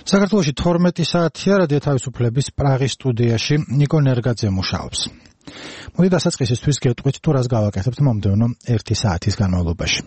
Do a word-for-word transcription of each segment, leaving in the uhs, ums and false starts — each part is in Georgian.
საქართველოში თორმეტი საათია რადიო თავისუფლების პრაღის სტუდიაში ნიკო ნერგაძე მუშაობს. მოდი დასაწყისისთვის გეტყვით თუ რას გავაკეთებთ მომდევნო ერთი საათის განმავლობაში.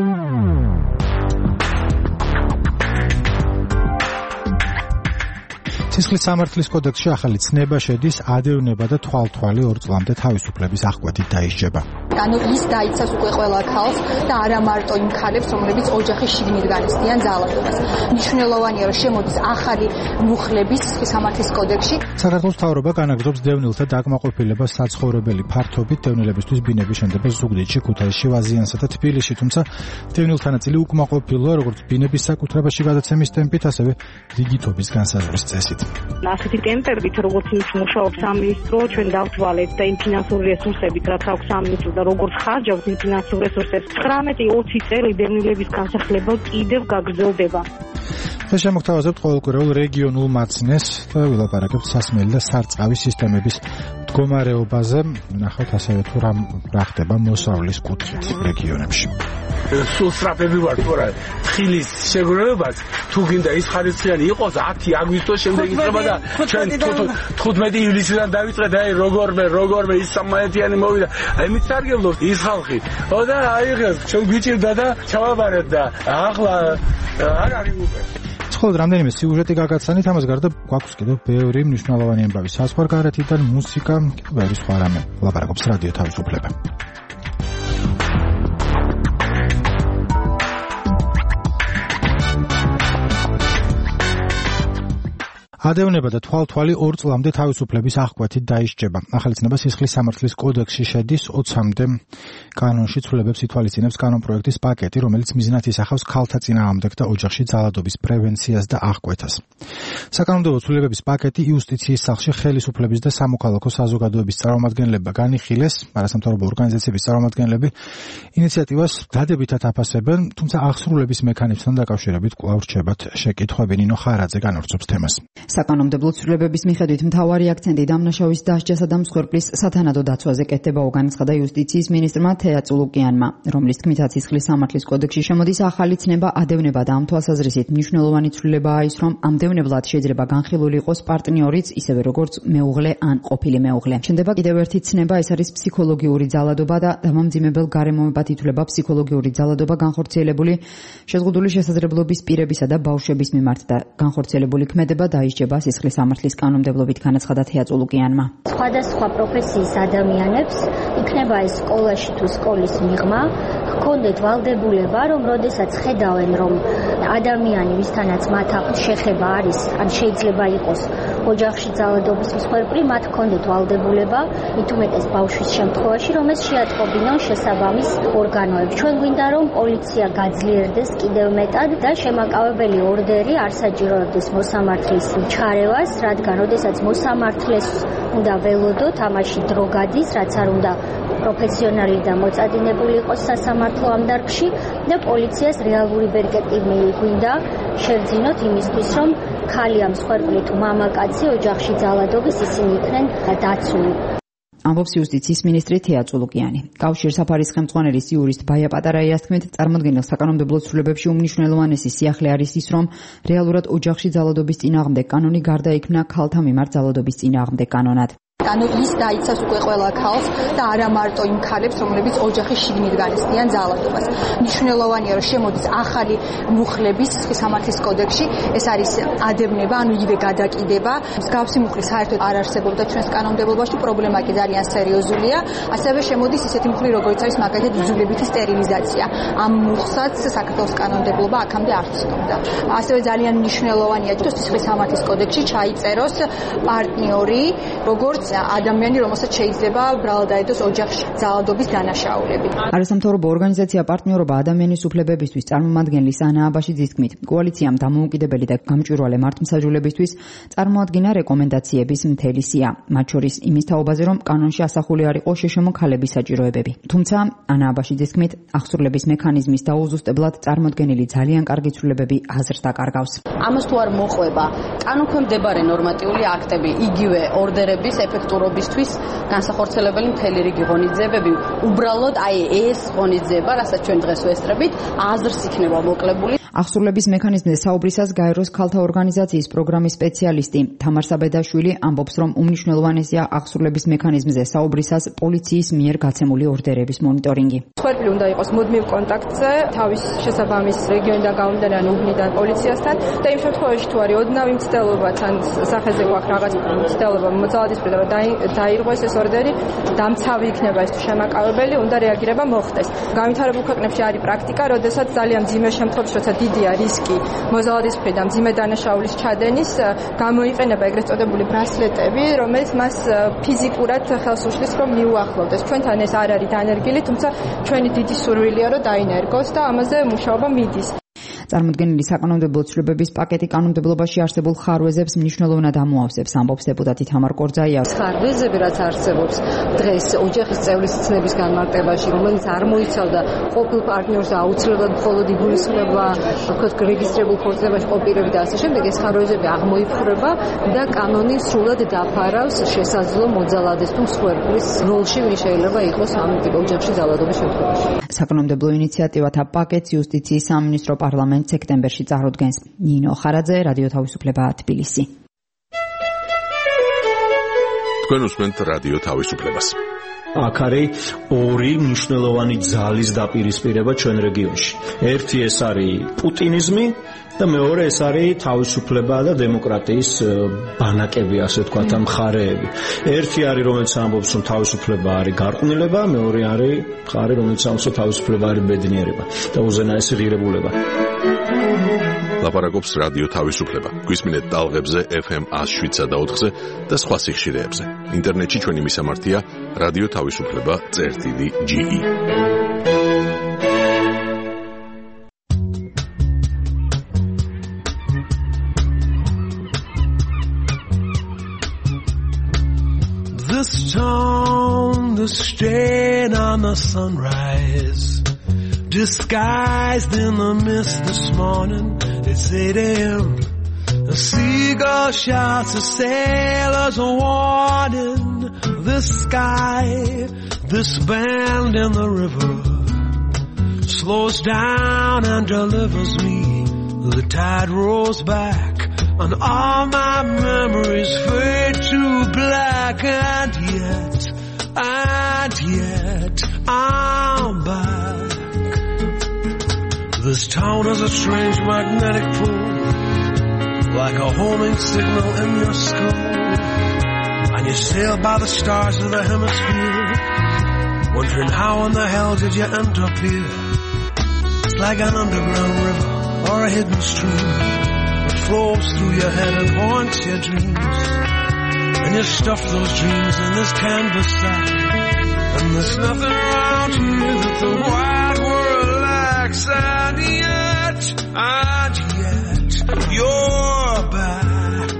სისხლის სამართლის კოდექსში ახალი ცნება შედის ადევნება და თვალთვალი ორ წლამდე თავისუფლების აღკვეთით დაისჯება. ანუ ის დაიცავს უკვე ყველა ქალს და არა მარტო იმ ქალებს, რომლებიც ოჯახის შიგნით განიცდიან ძალადობას. მნიშვნელოვანია, რომ შემოდის ახალი მუხლები სისხლის სამართლის კოდექსში. საქართველოს მთავრობა განაგრძობს დევნილთა დაკმაყოფილებას საცხოვრებელი ფართობით დევნილებისთვის ბინების შენდება ზუგდიდში, ქუთაისში, ვაზიანსა და თბილისში, თუმცა დევნილთა ნაწილი უკმაყოფილოა როგორც ბინების საკუთრებაში გადაცემის ტემპით, ასევე რიგითობის განსაზღვრის წესით. ასეთი ტემპებით, როგორც ის მუშაობს სამინისტრო, ჩვენ დავთვალეთ და იმ ფინანსური რესურსებით, რაც აქვს სამინისტრო და როგორც ხარჯავს იმ ფინანსურ რესურსებს, ცხრამეტი ოცი წელი დევნილების განსახლება კიდევ გაგრძელდება. დღეს შემოგთავაზებთ ყოველკვირეულ რეგიონულ მაცნეს და ვილაპარაკებთ სასმელი და სარწყავი სისტემების მდგომარეობაზე. ნახავთ ასევე თუ რა რა ხდება მოსავლის კუთხით რეგიონებში. სულ სწრაფები ვარ თორე თხილის შეგროვებას თუ გინდა ის ხარისხიანი იყოს ათი აგვისტოს შემდეგ იწყება და ჩვენ თხუთმეტი ივლისიდან დავიწყეთ აი როგორმე როგორმე ის სამაეთიანი მოვიდა აი მიცარგებლობთ ის ხალხი ო და აიღეს ჩვენ გვიჭირდა და ჩავაბარეთ და ახლა არ არის უკვე ხოლო რამდენიმე სიუჟეტი გაგაცანით ამას გარდა გვაქვს კიდევ ბევრი მნიშვნელოვანი ამბავი საზღვარგარეთიდან მუსიკა და ბევრი სხვა რამე ლაპარაკობს რადიო თავისუფლება. ადევნება და თვალთვალი ორ წლამდე თავისუფლების აღკვეთით დაისჯება. ახალი ცნება სისხლის სამართლის კოდექსში შედის ოცამდე კანონში ცვლილებებს ითვალისწინებს კანონპროექტის პაკეტი, რომელიც მიზნად ისახავს ქალთა წინააღმდეგ და ოჯახში ძალადობის პრევენციას და აღკვეთას. საკანონმდებლო ცვლილებების პაკეტი იუსტიციის სახლში ხელისუფლების და სამოქალაქო საზოგადოების წარმომადგენლებმა განიხილეს, არასამთავრობო ორგანიზაციების წარმომადგენლები ინიციატივას დადებითად აფასებენ, თუმცა აღსრულების მექანიზმთან დაკავშირებით კვლავ რჩებათ შეკითხვები. ნინო ხარაძე განვრცობს თემას. საკანონმდებლო ცვლილებების მიხედვით მთავარი აქცენტი დამნაშავის დასჯასა და მსხვერპლის სათანადო დაცვაზე კეთდება განაცხადა იუსტიციის მინისტრმა თეა წულუკიანმა, რომლის თქმითაც სისხლის სამართლის კოდექსში შემოდის ახალი ცნება ადევნება და ამ თვალსაზრისით მნიშვნელოვანი ცვლილებაა ის, რომ ამ დევნებლად შეიძლება განხილული იყოს პარტნიორიც, ისევე როგორც მეუღლე ან ყოფილი მეუღლე. შენდება კიდევ ერთი ცნება, ეს არის ფსიქოლოგიური ძალადობა და დამამძიმებელ გარემოებად ითვლება ფსიქოლოგიური ძალადობა განხორციელებული შეზღუდული შესაძლებლობის პირებისა და ბავშვების მიმართ და განხორციელებული ქმედება დაისჯება სისხლის სამართლის კანონმდებლობით განაცხადა თეა წულუკიანმა. სხვადასხვა პროფესიის ადამიანებს იქნება ეს სკოლაში თუ სკოლის მიღმა ჰქონდეთ ვალდებულება, რომ როდესაც ხედავენ, რომ ადამიანი, ვისთანაც მათ აქვს შეხება არის, ან შეიძლება იყოს ოჯახში ძალადობის მსხვერპლი, მათ ჰქონდეთ ვალდებულება, მით უმეტეს ბავშვის შემთხვევაში, რომ ეს შეატყობინონ შესაბამის ორგანოებს. ჩვენ გვინდა, რომ პოლიცია გაძლიერდეს კიდევ მეტად და შემაკავებელი ორდერი არ საჭიროებდეს მოსამართლის ჩარევას, რადგან როდესაც მოსამართლეს უნდა ველოდოთ, ამაში დრო გადის, რაც არ უნდა პროფესიონალი და მოწადინებული იყოს სასამართლო ამ დარგში და პოლიციას რეალური პერსპექტივა გვინდა შევძინოთ იმისთვის, რომ ქალი ამ მსხვერპლი თუ მამაკაცი ოჯახში ძალადობის ისინი იქნენ დაცული. ამბობს იუსტიციის მინისტრი თეა წულუკიანი. კავშირსაფარის ხელმძღვანელის იურისტ ბაია პატარაიას თქმით, წარმომადგენელ საკანონმდებლო ცვლილებებში უმნიშვნელოვანესი სიახლე არის ის, რომ რეალურად ოჯახში ძალადობის წინააღმდეგ კანონი გარდაიქმნა ქალთა მიმართ ძალადობის წინააღმდეგ კანონად. ანუ ის დაიცავს უკვე ყველა ქალს და არა მარტო იმ ქალებს, რომლებიც ოჯახის შიგნით განიცდიან ძალადობას. მნიშვნელოვანია, რომ შემოდის ახალი მუხლები სისხლის სამართლის კოდექსში, ეს არის ადევნება, ანუ იგივე გადაკიდება. მსგავსი მუხლი საერთოდ არ არსებობდა ჩვენს კანონმდებლობაში, პრობლემა კი ძალიან სერიოზულია. ასევე შემოდის ისეთი მუხლი, როგორც არის მაგალითად იძულებითი სტერილიზაცია. ამ მუხლსაც საქართველოს კანონმდებლობა აქამდე არ ცნობდა. ასევე ძალიან მნიშვნელოვანია, რომ სისხლის სამართლის კოდექსში ჩაიწეროს პარტნიორი, როგორც ადამიანი, რომელსაც შეიძლება ბრალად დაედოს ოჯახში ძალადობის დანაშაულები. არასამთავრობო ორგანიზაცია პარტნიორობა ადამიანის უფლებებისთვის წარმომადგენლის ანა აბაშიძის თქმით, კოალიციამ დამოუკიდებელი და გამჭვირვალე მართლმსაჯულებისთვის წარმოადგინა რეკომენდაციების მთელი სია, მათ შორის იმის თაობაზე, რომ კანონში ასახული არ იყოს შეშმო ქალების საჭიროებები. თუმცა ანა აბაშიძის თქმით, აღსრულების მექანიზმის დაუზუსტებლად წარმოდგენილი ძალიან კარგი ცვლილებები აზრს დაკარგავს. ამას თუ არ მოყვება კანონქვემდებარე ნორმატიული აქტები, იგივე ორდერების ეფექტურობისთვის განსახორციელებელი მთელი რიგი ღონისძიებები, უბრალოდ აი ეს ღონისძიება, რასაც ჩვენ დღეს ვესწრებით, აზრს იქნება მოკლებული. აღსრულების მექანიზმზე საუბრისას გაეროს ქალთა ორგანიზაციის პროგრამის სპეციალისტი თამარ საბედაშვილი ამბობს, რომ უმნიშვნელოვანესია აღსრულების მექანიზმზე საუბრისას პოლიციის მიერ გაცემული ორდერების მონიტორინგი. მსხვერპლი უნდა იყოს მუდმივ კონტაქტზე თავის შესაბამის რეგიონიდან გამომდინარე ან უბნიდან პოლიციასთან და იმ შემთხვევაში თუ არის ოდნავი მცდელობა თან სახეზე გვაქვს რაღაც მცდელობა მოძალადის პირობა დაირღვეს ეს ორდერი, დამცავი იქნება ეს თუ შემაკავებელი, უნდა რეაგირება მოხდეს. განვითარებულ ქვეყნებში არის პრაქტიკა, როდესაც ძალიან მძიმე შემთხვევაში, როცა დიდია რისკი მოძალადის მხრიდან მძიმე დანაშაულის ჩადენის, გამოიყენება ეგრეთ წოდებული ბრასლეტები, რომელიც მას ფიზიკურად ხელს უშლის, რომ მიუახლოვდეს. ჩვენთან ეს არ არის დანერგილი, თუმცა ჩვენი დიდი სურვილია, რომ დაინერგოს და ამაზე მუშაობა მიდის. წარმოდგენილი საკანონმდებლო ცვლილებების პაკეტი კანონმდებლობაში არსებულ ხარვეზებს მნიშვნელოვნად ამოავსებს, ამბობს დეპუტატი თამარ კორძაია. ხარვეზები, რაც არსებობს დღეს ოჯახის წევრის ცნების განმარტებაში, რომელიც არ მოიცავდა ყოფილ პარტნიორს აუცილებლად მხოლოდ იგულისხმება, ვთქვათ, რეგისტრირებულ ქორწინებაში ყოფილები და ასე შემდეგ, ეს ხარვეზები აღმოიფხვრება და კანონი სრულად დაფარავს შესაძლო მოძალადეს თუ მსხვერპლის როლში, ვინ შეიძლება იყოს ამ ოჯახში ძალადობის შემთხვევაში. საკანონმდებლო ინიციატივათა პაკეტს იუსტიციის სამინისტრო პარლამენტ სექტემბერში წარუდგენს. ნინო ხარაძე, რადიო თავისუფლება, თბილისი. თქვენ უსმენთ რადიო თავისუფლებას. აქ არის ორი მნიშვნელოვანი ძალის დაპირისპირება ჩვენ რეგიონში. ერთი ეს არის პუტინიზმი და მეორე ეს არის თავისუფლება და დემოკრატიის ბანაკები, ასე ვთქვათ, ამ მხარეები. ერთი არის, რომელიც ამბობს, რომ თავისუფლება არის გარყვნილება, მეორე არის მხარე, რომელიც ამბობს, რომ თავისუფლება არის ბედნიერება და უზენაესი ღირებულება. ლაპარაკობს რადიო თავისუფლება. გვისმინეთ ტალღებზე ეფ ემ one oh seven და ოთხზე და სხვა სიხშირეებზე. ინტერნეტში ჩვენი მისამართია რადიო თავისუფლება წერტილი ჯი ი. This town, the stain on the sunrise, disguised in the mist this morning. It's eight a.m. A seagull shouts a sailor's warning. This sky, this bend in the river, slows down and delivers me. The tide rolls back and all my memories fade to black. And yet, and yet, I'm back. This town is a strange magnetic pull, like a homing signal in your skull. And you sail by the stars of the hemisphere, wondering how in the hell did you end up here. It's like an underground river or a hidden stream that flows through your head and haunts your dreams. And you stuff those dreams in this canvas sack, and there's nothing around here that the wide world lacks. And yet, and yet, you're back.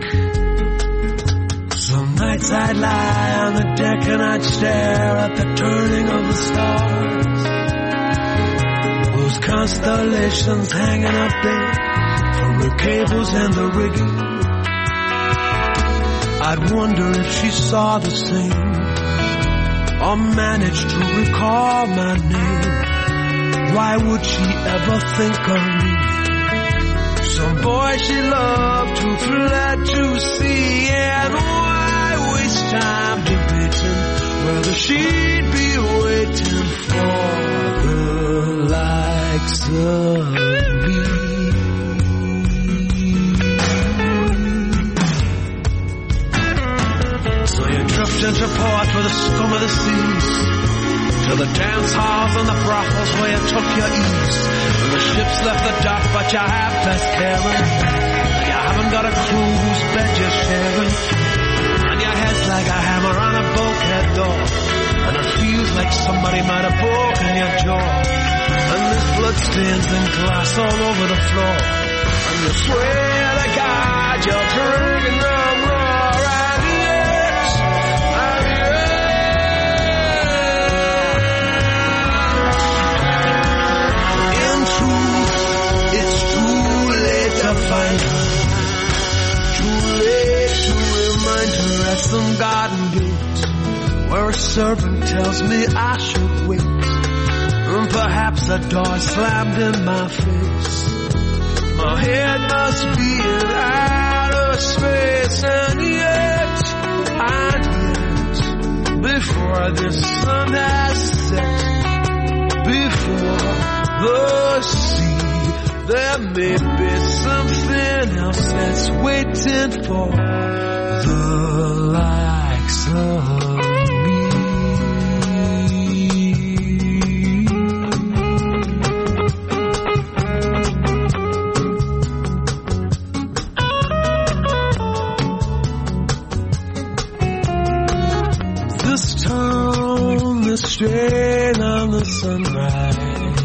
Some nights I'd lie on the deck and I'd stare at the turning of the stars, those constellations hanging up there from the cables and the rigging. I'd wonder if she saw the same or managed to recall my name. Why would she ever think of me? Some boy she loved who fled to sea. And why waste time debating whether she'd be waiting for the likes of me? So you drift into port with the scum of the seas, to the dance halls and the brothels where you took your ease. And the ships left the dock, but you have best caring. You haven't got a clue whose bed you're sharing. And your head's like a hammer on a bulkhead door, and it feels like somebody might have broken your jaw. And there's bloodstains and glass all over the floor, and you swear to God you're drinking them raw. And yet, and yet, in truth, it's too late to find her, too late to remind her at some garden gate where a servant tells me I should wait. And perhaps a door slammed in my face, My head must be in outer space, and yet, and yet, before the sun has set, before the sea, there may be something else that's waiting for the likes of me. This town, the strain on the sunrise.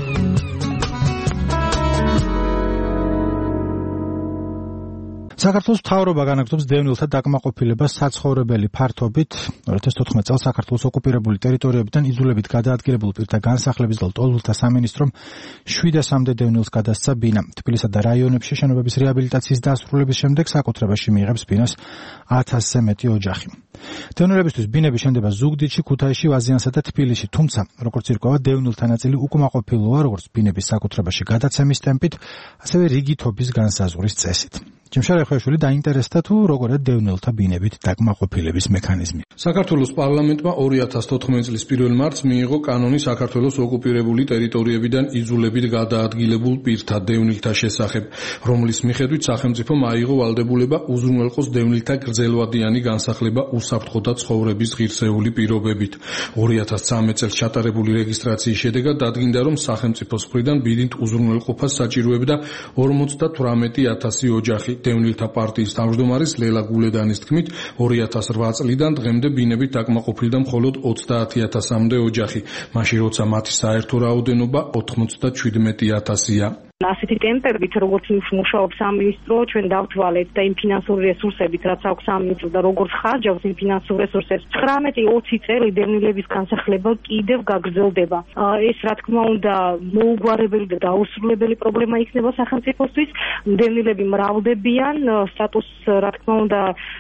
საქართველოს მთავრობა განაგრძობს დევნილთა დაკმაყოფილებას საცხოვრებელი ფართობით. ორი ათას თოთხმეტ წელს საქართველოს ოკუპირებული ტერიტორიებიდან იძულებით გადაადგილებულ პირთა განსახლების და ლტოლვილთა სამინისტრომ შვიდასამდე დევნილს გადასცა ბინა. თბილისსა და რაიონებში შენობების რეაბილიტაციის დასრულების შემდეგ საკუთრებაში მიიღებს ბინას ათასზე მეტი ოჯახი. დევნილებისთვის ბინები შენდება ზუგდიდში, ქუთაისში, ვაზიანსა და თბილისში, თუმცა როგორც ირკვევა, დევნილთა ნაწილი უკმაყოფილოა როგორც ბინების საკუთრებაში გადაცემის ტემპით, ასევე რიგითობის განსაზღვრის წესით. ჯიმშარ ეხუაშვილი დაინტერესდა თუ როგორია დევნილთა ბინებით დაკმაყოფილების მექანიზმი. საქართველოს პარლამენტმა ორი ათას თოთხმეტ წლის პირველ მარტს მიიღო კანონი საქართველოს ოკუპირებული ტერიტორიებიდან იძულებით გადაადგილებულ პირთა დევნილთა შესახებ, რომლის მიხედვით სახელმწიფომ აიღო ვალდებულება უზრუნველყოს დევნილთა გრძელვადიანი განსახლება უსაფრთხო ცხოვრების ღირსეული პირობებით. ორი ათას ცხრამეტ წელს ჩატარებული რეგისტრაციის შედეგად დადგინდა, რომ სახელმწიფოს მხრიდან ბინით უზრუნველყოფას საჭიროებდა ორმოცდათვრამეტი ათასი ოჯახი. დევნილთა პარტიის თავმჯდომარის ლელა გულედანის თქმით, ორი ათას რვა წლიდან დღემდე ბინებით დაკმაყოფილდა მხოლოდ ოცდაათი ათასამდე ოჯახი, მაშინ როცა მათი საერთო რაოდენობა ოცდაშვიდმეტი ათასია. ასეთი ტემპებით, როგორც მუშაობს სამინისტრო, ჩვენ დავთვალეთ და იმ ფინანსური რესურსებით, რაც აქვს სამინისტრო და როგორც ხარჯავს იმ ფინანსურ რესურსებს, ცხრამეტი ოცი წელი დევნილების განსახლება კიდევ გაგრძელდება. ეს რა თქმა უნდა მოუგვარებელი და დაუსრულებელი პრობლემა იქნება სახელმწიფოსთვის. დევნილები მრავლდებიან, სტატუსს რა თქმა უნდა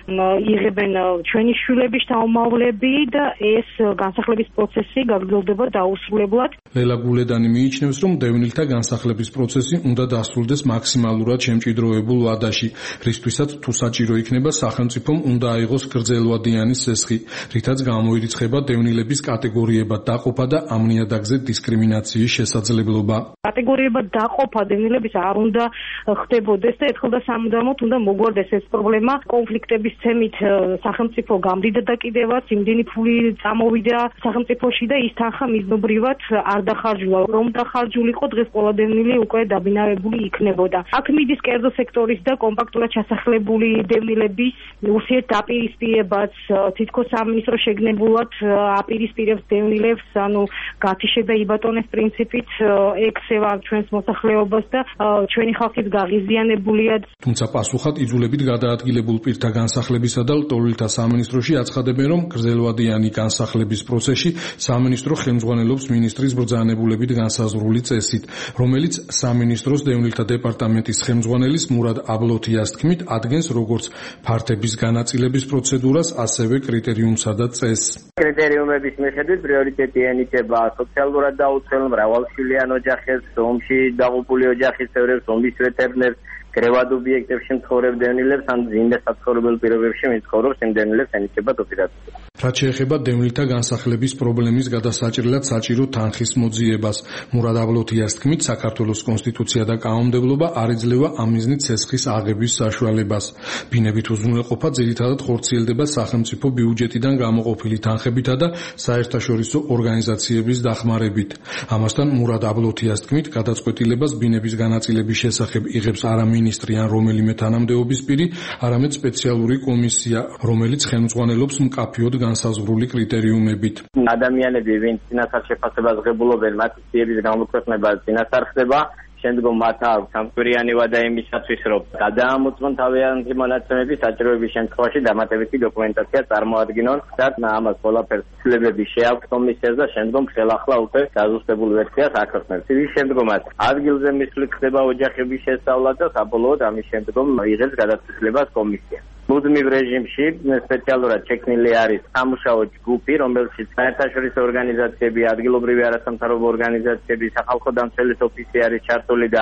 იღებენ ჩვენი შვილები, შთამომავლები და ეს განსახლების პროცესი გაგრძელდება დაუსრულებლად. ლელა გულედანი მიიჩნევს, რომ დევნილთა განსახლების პროცესი უნდა დასრულდეს მაქსიმალურად შემჭიდროებულ ვადაში, რისთვისაც თუ საჭირო იქნება სახელმწიფომ უნდა აიღოს გრძელვადიანი სესხი, რითაც გამოირიცხება დევნილების კატეგორიებად დაყოფა და ამ ნიადაგზე დისკრიმინაციის შესაძლებლობა. კატეგორიებად დაყოფა დევნილების არ უნდა ხდებოდეს და ერთხელ და სამუდამოდ უნდა მოგვარდეს ეს პრობლემა. კონფლიქტების ცემით სახელმწიფო გამდიდა და კიდევაც იმდენი ფული წამოვიდა სახელმწიფოში და ის თანხა მიზნობრივად არ დახარჯულა. რომ დახარჯულიყო, დღეს ყველა დევნილი უკვე დაბინავებული იქნებოდა. აქ მიდის კერძო სექტორის და კომპაქტურად ჩასახლებული დევნილების ურთიერთდაპირისპირებაც, თითქოს სამინისტრო შეგნებულად აპირისპირებს დევნილებს, ანუ გათიშე და იბატონეს პრინციპით ექცევა ჩვენს მოსახლეობას და ჩვენი ხალხის გაღიზიანებულია. თუმცა პასუხად იძულებით გადაადგილებულ პირთა განსახლებისა და ლტოლვილთა სამინისტროში აცხადებენ, რომ გრძელვადიანი განსახლების პროცესში სამინისტრო ხელმძღვანელობს მინისტრის ბრძანებულებით განსაზღვრული წესით, რომელიც სამინისტროს დევნილთა დეპარტამენტის ხელმძღვანელის მურად აბლოთიას თქმით ადგენს როგორც ფართების განაწილების პროცედურას, ასევე კრიტერიუმსა და წესს. კრიტერიუმების მიხედვით პრიორიტეტი ენიჭება სოციალურად დაუცველ მრავალშვილიან ოჯახებს, ომში დაღუპული ოჯახის წევრებს, ომის ვეტერნებს, კრევად ობიექტებში მცხოვრებ დევნილებს, ან ზინდა საცხოვრებელ პირობებში მიცხოვრობს იმ დევნილებს ენიჭება ოპერაცია. რაც შეეხება დევნილთა განსახლების პრობლემის გადასაჭრელად საჭირო თანხის მოძიებას, მურად აბლოთიას თქმით, საქართველოს კონსტიტუცია და კანონმდებლობა არ იძლევა ამ მიზნით სესხის აღების საშუალებას. ბინებით უზრუნველყოფა ძირითადად ხორციელდება სახელმწიფო ბიუჯეტიდან გამოყოფილი თანხებითა და საერთაშორისო ორგანიზაციების დახმარებით. ამასთან მურად აბლოთიას თქმით, გადაწყვეტილებას ბინების განაწილების შესახებ იღებს არა მინისტრი ან რომელიმე თანამდებობის პირი, არამედ სპეციალური კომისია, რომელიც ხელმძღვანელობს მკაფიოდ განსაზღვრული კრიტერიუმებით. ადამიანები, ვინც წინასწარ შეფასებას ღებულობენ, მათი სიების გამოქვეყნება წინასწარ ხდება, შემდგომ მათ აქვს სამკვირიანი ვადა იმისათვის, რომ გადაამოწმონ თავიანთი მონაცემები, საჭიროების შემთხვევაში დამატებითი დოკუმენტაცია წარმოადგინონ და ამას ყველაფერს ცვლილებები შეაქვს კომისიას და შემდგომ ხელახლა უკვე დაზუსტებულ ვერსიას აქვეყნებს. ის შემდგომაც ადგილზე მისვლით ხდება ოჯახების შესწავლა და საბოლოოდ ამის შემდგომ იღებს გადაწყვეტილებას კომისია. მუდმივ რეჟიმში სპეციალურად შექმნილი არის სამუშაო ჯგუფი, რომელშიც საერთაშორისო ორგანიზაციები, ადგილობრივი არასამთავრობო ორგანიზაციები, სახალხო დამცველის ოფისი არის ჩართული და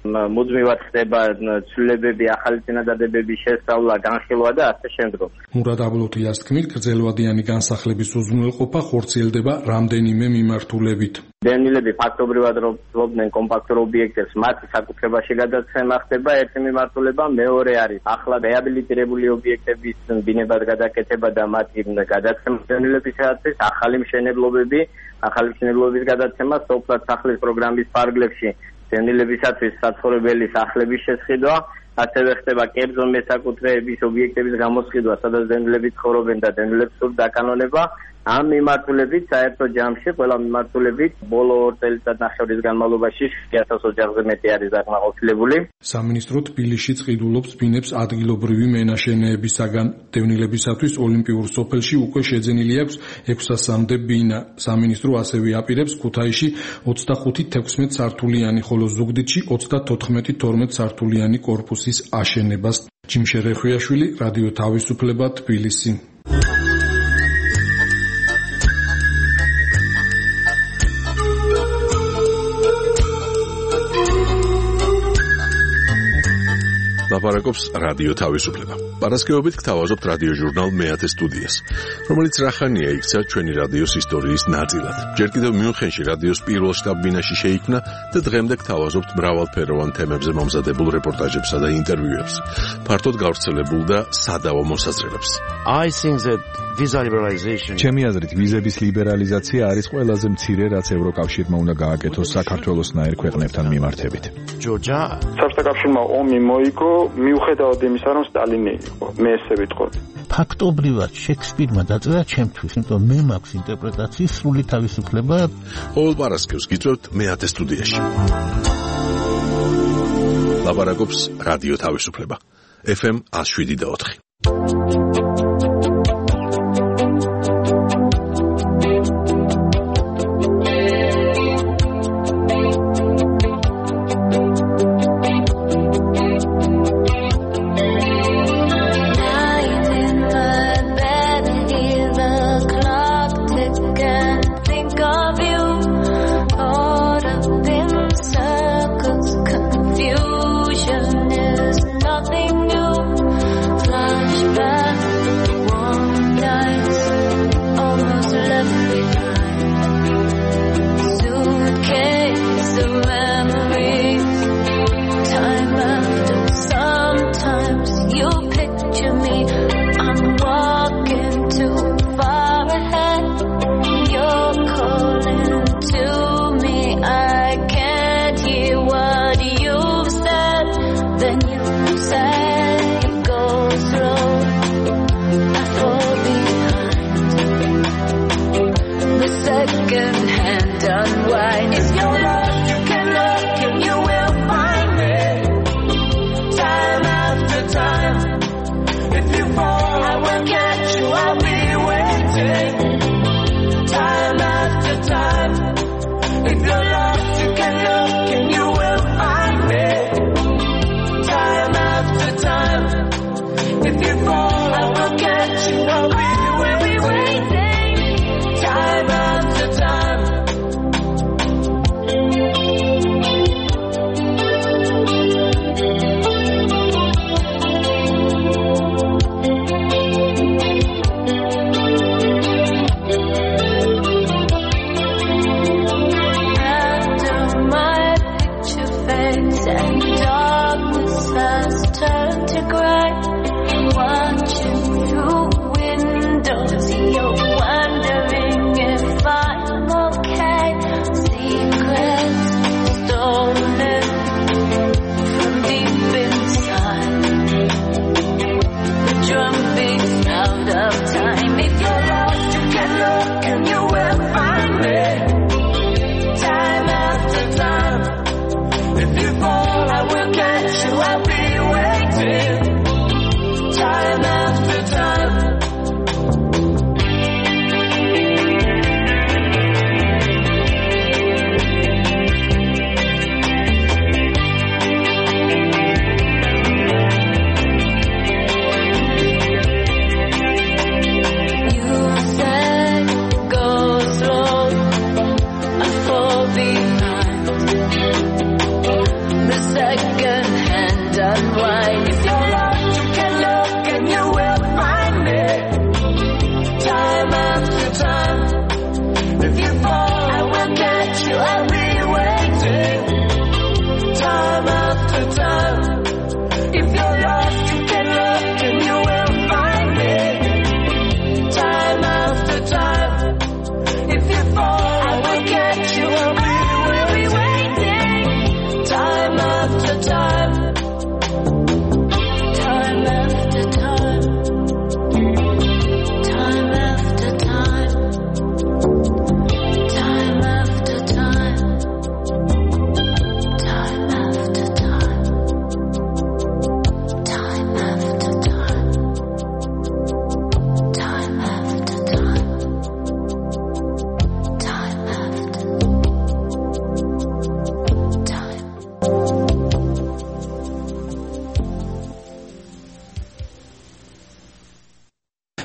მუდმივად ხდება ცვლილებები, ახალი წინადადებების შესწავლა, განხილვა და ასე შემდგომ. მურად აბლოთიას თქმით, გრძელვადიანი განსახლების უზრუნველყოფა ხორციელდება რამდენიმე მიმართულებით. დევნილები ფაქტობრივად ფლობდნენ კომპაქტურ ობიექტებს, მათი საკუთრებაში გადაცემა ხდება ერთი მიმართულება, მეორე არის ახლა რეაბილიტირებული ობიექტების ბინებად გადაკეთება და მათი გადაცემა დევნილებისათვის, ახალი მშენებლობები, ახალი მშენებლობის გადაცემა სოფლად სახლის პროგრამის ფარგლებში დევნილებისათვის საცხოვრებელი სახლების შესყიდვა, ასევე ხდება კერძო მესაკუთრეების ობიექტების გამოსყიდვა, სადაც დევნილები ცხოვრობენ და დევნილებს სურთ დაკანონება. ამ მიმართულებით საერთო ჯამში ყველა მიმართულებით ბოლო ორ წელიწადნახევრის განმავლობაში შვიდი ათას ოჯახზე მეტი არის დაკმაყოფილებული. სამინისტრო თბილისში წყიდულობს ბინებს ადგილობრივი მენაშენეებისაგან. დევნილებისათვის ოლიმპიურ სოფელში უკვე შეძენილი აქვს ექვსასამდე ბინა. სამინისტრო ასევე აპირებს ქუთაისში ოცდახუთი თექვსმეტ სართულიანი, ხოლო ზუგდიდში ოცდათოთხმეტი თორმეტ სართულიანი კორპუსის აშენებას. ჯიმშე რეხვიაშვილი, რადიო თავისუფლება, თბილისი. ლაპარაკობს რადიო თავისუფლება. პარასკევობით გთავაზობთ რადიო ჟურნალ მეათე სტუდიას, რომელიც რახანია იქცა ჩვენი რადიოს ისტორიის ნაწილად. ჯერ კიდევ მიუნხენში რადიოს პირველ შტაბ-ბინაში შეიქმნა და დღემდე გთავაზობთ მრავალფეროვან თემებზე მომზადებულ რეპორტაჟებსა და ინტერვიუებს, ფართოდ გავრცელებულ და სადავო მოსაზრებებს. I think that visa liberalization ჩემი აზრით ვიზების ლიბერალიზაცია არის ყველაზე მცირე, რაც ევროკავშირმა უნდა გააკეთოს საქართველოსნაირ ქვეყნებთან მიმართებით. Georgia საბჭოთა კავშირმა ომი მოიგო მიუხედავად იმისა, რომ სტალინი იყო. მე ესე ვიტყოდი. ფაქტობრივად შექსპირმა დაწერა ჩემთვის, იმიტომ მე მაქვს ინტერპრეტაციის სრული თავისუფლება. ყოველ პარასკევს გიწევთ მეათე სტუდიაში. ლაპარაკობს რადიო თავისუფლება. ეფ ემ εκατო შვიდი და ოთხი. If you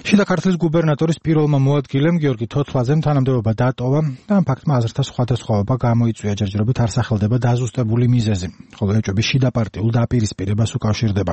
შიდა ქართლის გუბერნატორის პირველმა მოადგილემ გიორგი თოთლაძემ თანამდებობა დატოვა და ამ ფაქტმა აზრთა სხვადასხვაობა გამოიწვია, ჯერჯერობით არ სახელდება დაზუსტებული მიზეზი, ხოლო ეჭვები შიდა პარტიულ დაპირისპირებას უკავშირდება.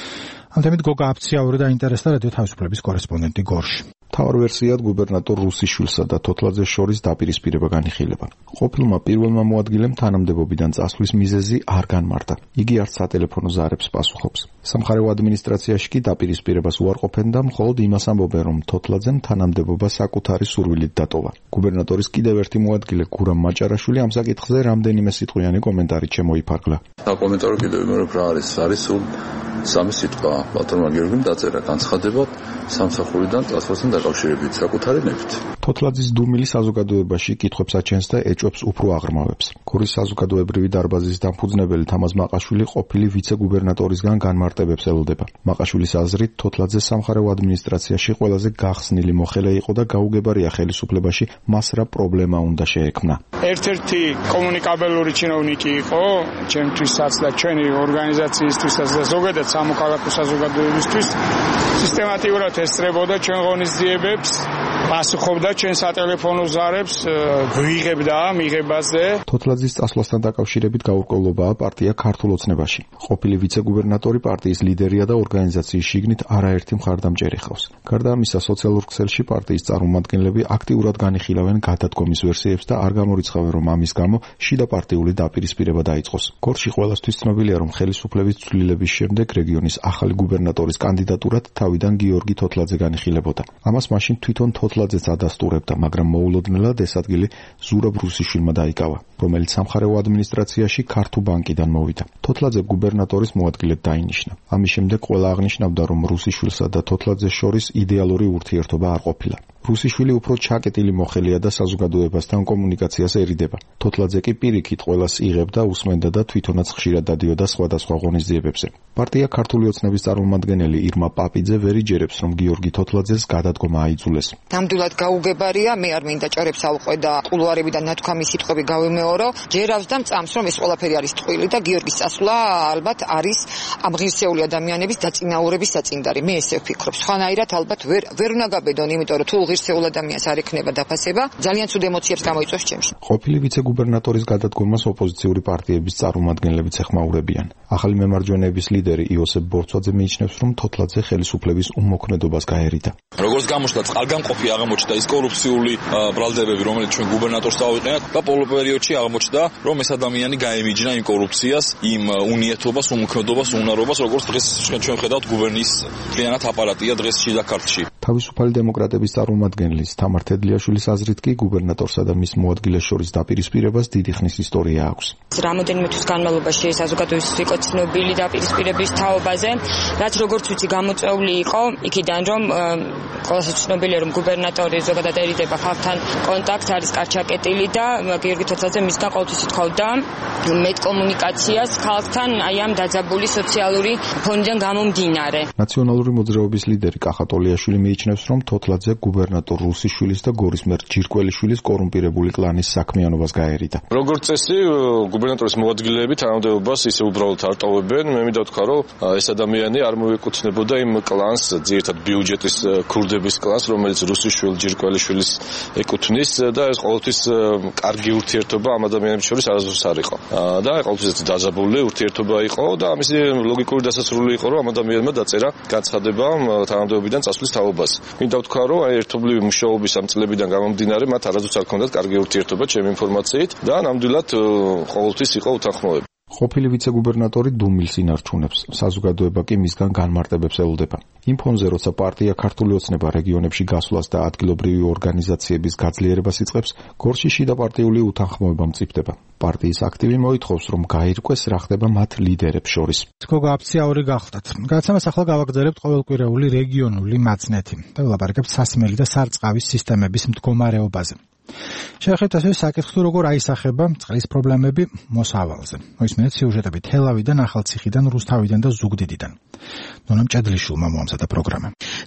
ამ თემით გოგა აფციაური დაინტერესდა რადიო თავისუფლების კორესპონდენტი გორში. თავარ ვერსიად გუბერნატორ რუსიშვილსა და თოთლაძეს შორის დაპირისპირება განიხილება. ყოფილმა პირველმა მოადგილემ თანამდებობიდან წასვლის მიზეზი არ განმარტა. იგი არც სატელეფონო ზარებს პასუხობს. სამხარეო ადმინისტრაციაში კი დაპირისპირებას უარყოფენ და მხოლოდ იმას ამბობენ, რომ თოთლაძემ თანამდებობა საკუთარი სურვილით დატოვა. გუბერნატორის კიდევ ერთი მოადგილე გურამ მაჭარაშვილი ამ საკითხზე რამდენიმე სიტყვიანი კომენტარით შემოიფარგლა. საკომენტარო კიდევ მეორე რა არის? არის სულ სამი სიტყვა ბატონმა გიორგიმ დაწერა განცხადება სამსახურიდან ტრანსპორტთან დაკავშირებით საკუთარი ნებით. თოთლაძის დუმილი საზოგადოებაში კითხვებს აჩენს და ეჭვებს უფრო აღრმავებს. გორის საზოგადოებრივი დარბაზის დამფუძნებელი თამაზ მაყაშვილი ყოფილი ვიცე-გუბერნატორისგან განმარტებებს ელოდება. მაყაშვილის აზრით, თოთლაძე სამხარეო ადმინისტრაციაში ყველაზე გახსნილი მოხელე იყო და გაუგებარია ხელისუფლებაში მას რა პრობლემა უნდა შეექმნა. ერთ-ერთი კომუნიკაბელური ჩინოვნიკი იყო, ჩემთვისაც და ჩვენი ორგანიზაციისთვისაც და ზოგადად სამოქალაქო საზოგადოებისთვის სისტემატიურად ესწრებოდა ჩვენ ღონისძიებებს, პასუხობდა ჩვენ სატელეფონო ზარებს, გვიღებდა მიღებაზე. თოთლაძის წასვლასთან დაკავშირებით გაურკვევლობაა პარტია ქართულ ოცნებაში. ყოფილი ვიცე-გუბერნატორი პარტიის ლიდერია და ორგანიზაციის შიგნით არაერთი მხარდამჭერი ხავს. გარდა ამისა, სოციალურ ქსელში პარტიის წარმომადგენლები აქტიურად განიხილავენ გადადგომის ვერსიებს და არ გამორიცხავენ, რომ ამის გამო შიდა პარტიული დაპირისპირება დაიწყოს. გორში ყველასთვის ცნობილია, რომ ხელისუფლების ცვლილების შემდეგ რეგიონის ახალი გუბერნატორის კანდიდატურად თავიდან გიორგი თოთლაძე განიხილებოდა. ამას მაშინ თვითონ თოთლაძეც ადასტურებდა, მაგრამ მოულოდნელად ეს ადგილი ზურაბ რუსიშვილმა დაიკავა, რომელიც სამხარეო ადმინისტრაციაში ქართულ ბანკიდან მოვიდა. თოთლაძე გუბერნატორის მოადგილედ დაინიშნა. ამის შემდეგ ყველა აღნიშნავდა, რომ რუსიშვილსა და თოთლაძეს შორის იდეალური ურთიერთობა არ ყოფილა. რუსიშვილი უფრო ჩაკეტილი მოხელეა და საზოგადოებასთან კომუნიკაციას ერიდება. თოთლაძე კი პირიქით ყველას იღებდა, უსმენდა და თვითონაც ხშირად დადიოდა სხვადასხვა ღონისძიებებზე. პარტია ქართული ოცნების წარმომადგენელი ირმა პაპიძე ვერ იჯერებს, რომ გიორგი თოთლაძეს გადადგომა აიძულეს. ნამდვილად გაუგებარია, მე არ მინდა ჭარებს ავყვე და კულუარებიდან ნათქვამი სიტყვები გავიმეორო. ჯერავს და მწამს, რომ ეს ყველაფერი არის ტყუილი და გიორგის წასვლა ალბათ არის ამ ღირსეული ადამიანების დაწინაურების საწინდარი. მე ესე ვფიქრობ. სხვანაირად ალბათ ვერ ვერ უნდა გაბედონ, იმიტომ რომ თუ ღირსეულ ადამიანს არ ექნება დაფასება, ძალიან ცუდ ემოციებს გამოიწვევს ჩემში. ყოფილი ვიცე-გუბერნატორის გადადგომას ოპოზიციური პარტიების წარმომადგენლებიც ეხმაურებიან. ახალი მემარჯვენეების ლიდერი იოსებ ბორცვაძე მიიჩნევს, რომ თოთლაძე ხელისუფლების უმოქმედობას გაერიდა. როგორც გამოჩნდა, წყალგამყოფი აღმოჩნდა ის კორუფციული ბრალდებები, რომელიც ჩვენ გუბერნატორს დავიყენეთ და პოლო პერიოდში აღმოჩნდა, რომ ეს ადამიანი გაემიჯნა იმ კორუფციას, იმ უნიათობას, უმოქმედობას, უნარობას, როგორც დღეს ჩვენ ხედავთ გუბერნიის მთლიანად აპარატია დღეს შიდა ქართლში. თავისუფალი დემოკრატების წარმომადგენლის თამარ თედლიაშვილის აზრით კი გუბერნატორსა და მის მოადგილეს შორის დაპირისპირებას დიდი ხნის ისტორია აქვს. რამოდენიმე თვის განმავლობაში საზოგადოებისთვის იყო ცნობილი დაპირისპირების თაობაზე, რაც როგორც ვიცი გამოწვეული იყო იქიდან, რომ ყველასთვის ცნობილია, რომ გუბერნატორი ზოგადად ერიდება ხალხთან კონტაქტს, არის კარჩაკეტილი და გიორგი თოთლაძე მისგან ყოველთვის ითხოვდა მეტ კომუნიკაციას ხალხთან, აი ამ დაძაბული სოციალური ფონიდან გამომდინარე. ნაციონალური მოძრაობის ლიდერი კახა ტოლიაშვილი მიიჩნევს, რომ თოთლაძე გუბერნატორ რუსიშვილის და გორის მერ ჯირკველიშვილის კორუმპირებული კლანის საქმიანობას გაერიდა. როგორც წესი, გუბერნატორის მოადგილეები თანამდებობას ისე უბრალოდ არ ტოვებენ. მე მინდა ვთქვა, რომ ეს ადამიანი არ მოეკუთვნებოდა იმ კლანს, ძირითადად ბიუჯეტის ქურდების კლანს, რომელიც რუსიშვილ ჯირკველიშვილის ეკუთვნის და ეს ყოველთვის კარგი ურთიერთობა ამ ადამიანებს შორის არასდროს არ იყო. და ყოველთვის დაძაბული ურთიერთობა იყო და ამის ლოგიკური დასასრული იყო, რომ ამ ადამიანმა დაწერა განცხადება თანამდებობიდან წასვლის თაობას. მინდა ვთქვა, რომ აი ერთობლივი მუშაობის ამ წლებიდან გამომდინარე მათ არასდროს არ ჰქონდათ კარგი ურთიერთობა ჩემი ინფორმაციით და ნამდვილად ყოველთვის იყო უთანხმოება. ყოფილი ვიცე-გუბერნატორი დუმილს ინარჩუნებს, საზოგადოება კი მისგან განმარტებებს ელოდება. იმ ფონზე, როცა პარტია ქართული ოცნება რეგიონებში გასვლას და ადგილობრივი ორგანიზაციების გაძლიერებას იწყებს, გორში შიდა პარტიული უთანხმოება მწიფდება. პარტიის აქტივი მოითხოვს, რომ გაირკვეს რა ხდება მათ ლიდერებს შორის. გოგა აფციაური გახდათ. გადაცემას ახლა გავაგზავნებთ ყოველკვირეული რეგიონული მაცნეთი და ვლაპარაკებთ სასმელი და სარწყავის სისტემების მდგომარეობაზე. შევხედოთ ასევე საკითხს, თუ როგორ აისახება წყლის პრობლემები მოსავალზე. მოისმინეთ სიუჟეტები თელავიდან, ახალციხიდან, რუსთავიდან და ზუგდიდიდან. ნონა მჭედლიშვილმა მოამზადა პროგრამა.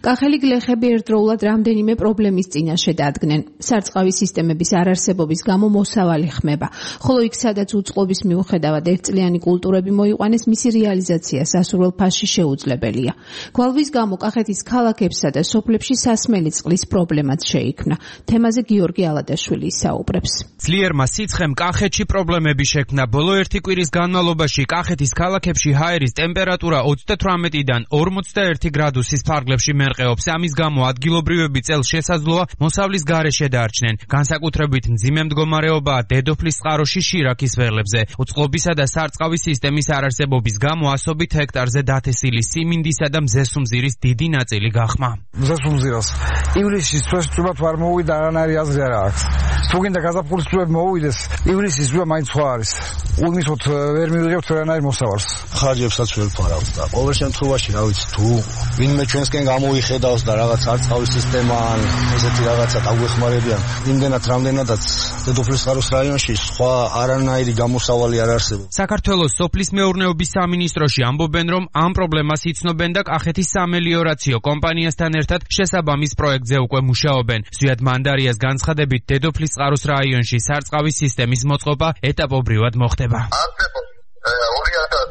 კახელი გლეხები ერთდროულად რამდენიმე პრობლემის წინაშე დადგნენ. სარწყავი სისტემების არარსებობის გამო მოსავალი ხმება, ხოლო იქ სადაც უწყლობის მიუხედავად ერთწლიანი კულტურები მოიყვანეს, მისი რეალიზაცია სასურველ ფასში შეუძლებელია. გვალვის გამო კახეთის ქალაქებსა და სოფლებში სასმელი წყლის პრობლემაც შეიქმნა. თემაზე გიორგი ალადაშვილი ისაუბრებს. ძლიერმა სიცხემ კახეთში პრობლემები შექმნა. ბოლო ერთი კვირის განმავლობაში კახეთის ქალაქებში ჰაერის ტემპერატურა ოცდათვრამეტიდან ორმოცდაერთი გრადუსის ფარგლებში მერყეობს. ამის გამო ადგილობრივები წელს შესაძლოა მოსავლის გარეშე დარჩნენ. განსაკუთრებით მძიმე მდგომარეობაა დედოფლის წყაროში შირაქის ველებზე. უწყლობისა და სარწყავი სისტემის არარსებობის გამო ასობით ჰექტარზე დათესილი სიმინდისა და მზესუმზირის დიდი ნაწილი გახმა. მზესუმზირას ივლისის წვეს წვებად არ მოვიდა, არანაირი აზრი არ აქვს. თუ გინდა გაზაფხულის წვები მოვიდეს, ივლისის წვება მაინც სხვა არის. უიმისოთ ვერ მივიღებთ არანაირ მოსავალს. ხარჯებსაც ვერ ფარავთ და ყოველ შემთხვევაში რა ვიცი, თუ ვინმე ჩვენსკენ გამოიხედავს და რაღაც სარწყავი სისტემა ან ესეთი რაღაცა დაგვეხმარებიან, იმდენად რამდენადაც დედოფლის წყაროს რაიონში სხვა არანაირი გამოსავალი არ არსებობს. საქართველოს სოფლის მეურნეობის სამინისტროში ამბობენ, რომ ამ პრობლემას იცნობენ და კახეთის სამელიორაციო კომპანიასთან ერთად შესაბამის პროექტზე უკვე მუშაობენ. ზვიად მანდარიას განცხადებით, დედოფლის წყაროს რაიონში სარწყავი სისტემის მოწყობა ეტაპობრივად მოხდება. ორი ათას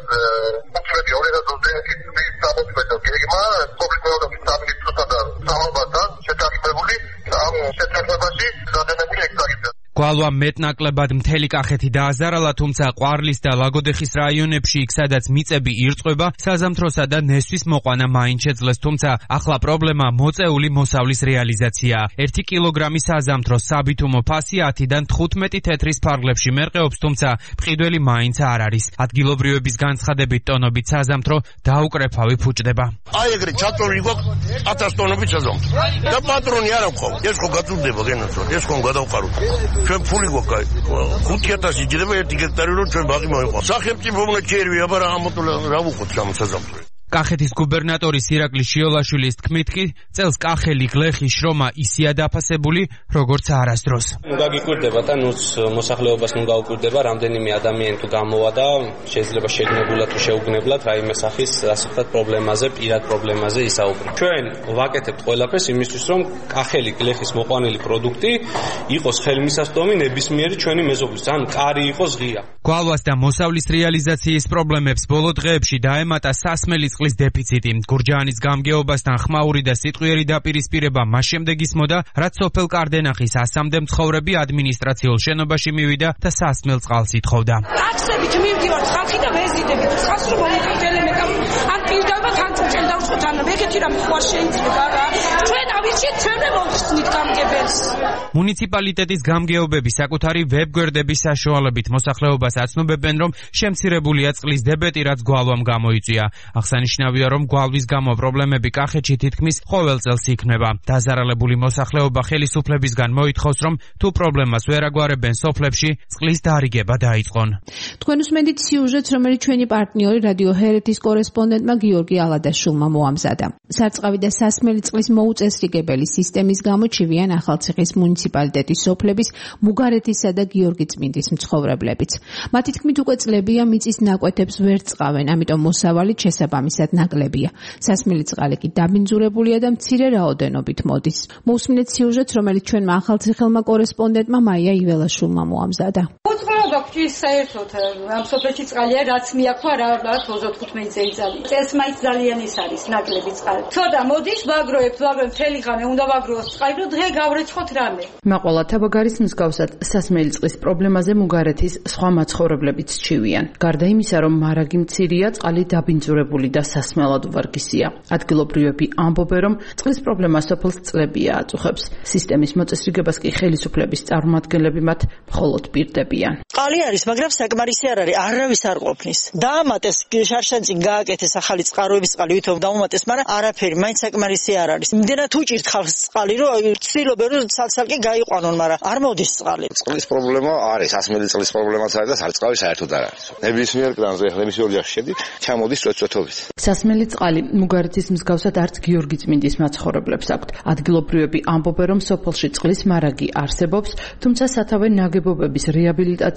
ორი ათას ოცდაერთი წლის სამოწმედო გეგმა სოფლის მეურნეობის სამინისტროსა და სამმართველთან შეთანხმებული ამ შეთანხმებაში გადანებული ექსპერტიზა. გვალვა მეტნაკლებად მთელი კახეთი დააზარალა, თუმცა ყვარლის და ლაგოდეხის რაიონებში იქ სადაც მიწები ირწყვება, საზამთროსა და ნესვის მოყვანა მაინც შეძლეს, თუმცა ახლა პრობლემა მოწეული მოსავლის რეალიზაციაა. ერთი კილოგრამი საზამთროს საბითუმო ფასი ათიდან თხუთმეტი თეთრის ფარგლებში მერყეობს, თუმცა მყიდველი მაინც არ არის. ადგილობრივების განცხადებით ტონობით საზამთრო დაუკრეფავი ფუჭდება. აი ეგრე ჩაწოლილი გვაქვს ათას ტონობით საზამთრო. და პატრონი არ აქვს. ეს ხო გაწურდება გენაცო, ეს ხო გადავყაროთ. ჩვენ ფული გვაქვს ხუთი ათასი ჯდება ერთი გექტარი რომ ჩვენ ბაღი მოიყვანს. სახელმწიფო მოგჭერვია, მაგრამ ამოტოლა რა ვუყოთ ამ საზამთრო. კახეთის გუბერნატორის ირაკლი შიოლაშვილის თქმით კი წელს კახელი გლეხი შრომა ისეა დაფასებული, როგორც არასდროს. ნუ გაგიკვირდება და ნუ მოსახლეობას ნუ გაუკვირდება, რამდენიმე ადამიანი თუ გამოვა და შეიძლება შეგნებულად თუ შეუგნებლად რაიმე სახის ასეთ პრობლემაზე, პირად პრობლემაზე ისაუბრა. ჩვენ ვაკეთებთ ყველაფერს იმისთვის, რომ კახელი გლეხის მოყვანილი პროდუქტი იყოს ხელმისაწვდომი ნებისმიერი ჩვენი მეზობლის, ან კარი იყოს ღია. გვალვას და მოსავლის რეალიზაციის პრობლემებს ბოლო დღეებში დაემატა სასმელი წყლის დეფიციტი. გურჯაანის გამგეობასთან ხმაური და სიტყვიერი დაპირისპირება მას შემდეგ ისმოდა, რაც სოფელ კარდენახის ასამდე მცხოვრები ადმინისტრაციულ შენობაში მივიდა და სასმელ წყალს ითხოვდა. აკსებით მივდივართ ხალხი და ვეზიდებით წყალს რომ მოიყავთ ელემენტად ან პირდავთ ან წუჭენ დავწყოთ ან ეგეთი რამ ხوار შეიძლება რა. ჩვენ ავირჩიეთ ჩვენე მოვხსნით გამგებელს. მუნიციპალიტეტის გამგეობები საკუთარი ვებგვერდების საშუალებით მოსახლეობას აცნობებენ, რომ შემცირებულია წყლის დებეტი, რაც გვალვამ გამოიწვია. აღსანიშნავია, რომ გვალვის გამო პრობლემები კახეთში თითქმის ყოველ წელს იქნება. დაზარალებული მოსახლეობა ხელისუფლებისგან მოითხოვს, რომ თუ პრობლემას ვერ აგვარებენ სოფლებში, წყლის დარიგება დაიწყონ. თქვენ უსმენთ სიუჟეტს, რომელიც ჩვენი პარტნიორი რადიო ჰერეთის კორესპონდენტმა გიორგი ალადაშვილმა მოამზადა. სარწყავი და სასმელი წყლის მოუწესრიგებელი სისტემის გამო ჩივიან ახალციხის მუნიციპალიტეტის სოფლების მუგარეთისა და გიორგი წმინდის მცხოვრებლებიც. მათი თქმით უკვე წლებია მიწის ნაკვეთებს ვერ წყავენ, ამიტომ მოსავალი შესაბამისად ნაკლებია. სასმელი წყალი კი დაბინძურებულია და მცირე რაოდენობით მოდის. მოусმინეთ სიუჟეტს, რომელიც ჩვენმა ახალციხელმა კორესპონდენტმა მაია იველაშვილმა მოამზადა. უწყლობა გვჭირს საერთოდ ამ სოფელში წყალია, რაც მიაქვა რა ოცდათხუთმეტი წელიწადი. წელს მაინც ძალიან ის არის ნაკლები წყალი. ცოტა მოდის, ვაგროებთ, ვაგროებთ მთელი ღამე, უნდა ვაგროოს წყალი, რომ დღე გავრეცხოთ რამე. მაყოლა თაბაგარის მსგავსად სასმელი წყლის პრობლემაზე მუგარეთის სხვა მაცხოვრებლებიც ჩივიან. გარდა იმისა, რომ მარაგი მცირეა, წყალი დაბინძურებული და სასმელად ვარგისია. ადგილობრივები ამბობენ, რომ წყლის პრობლემა სოფელს წლებია აწუხებს. სისტემის მოწესრიგებას კი ხელისუფლების წარმომადგენლები მათ მხოლოდ პირდებიან. წყალი არის, მაგრამ საკმარისი არ არის, არავის არ ყოფნის. დაამატეს შარშანწინ გააკეთეს ახალი წყაროების წყალი, ვითომ დაუმატეს, მაგრამ არაფერი, მაინც საკმარისი არ არის. იმდენად უჭირთ ხალხს წყალი, რომ ცდილობენ, რომ ცალ-ცალკე გაიყვანონ, მაგრამ არ მოდის წყალი. წყლის პრობლემა არის, სასმელი წყლის პრობლემაც არის და სარწყავი საერთოდ არ არის. ნებისმიერ კრანზე, ნებისმიერ ოჯახში შედი, ჩამოდის წვეთწვეთობით. სასმელი წყალი მუგარეთის მსგავსად არც გიორგი წმინდის მაცხოვრებლებს აქვთ. ადგილობრივები ამბობენ, რომ სოფელში წყლის მარაგი არსებობს, თუმცა სათავე ნაგებობების რეაბილიტაცია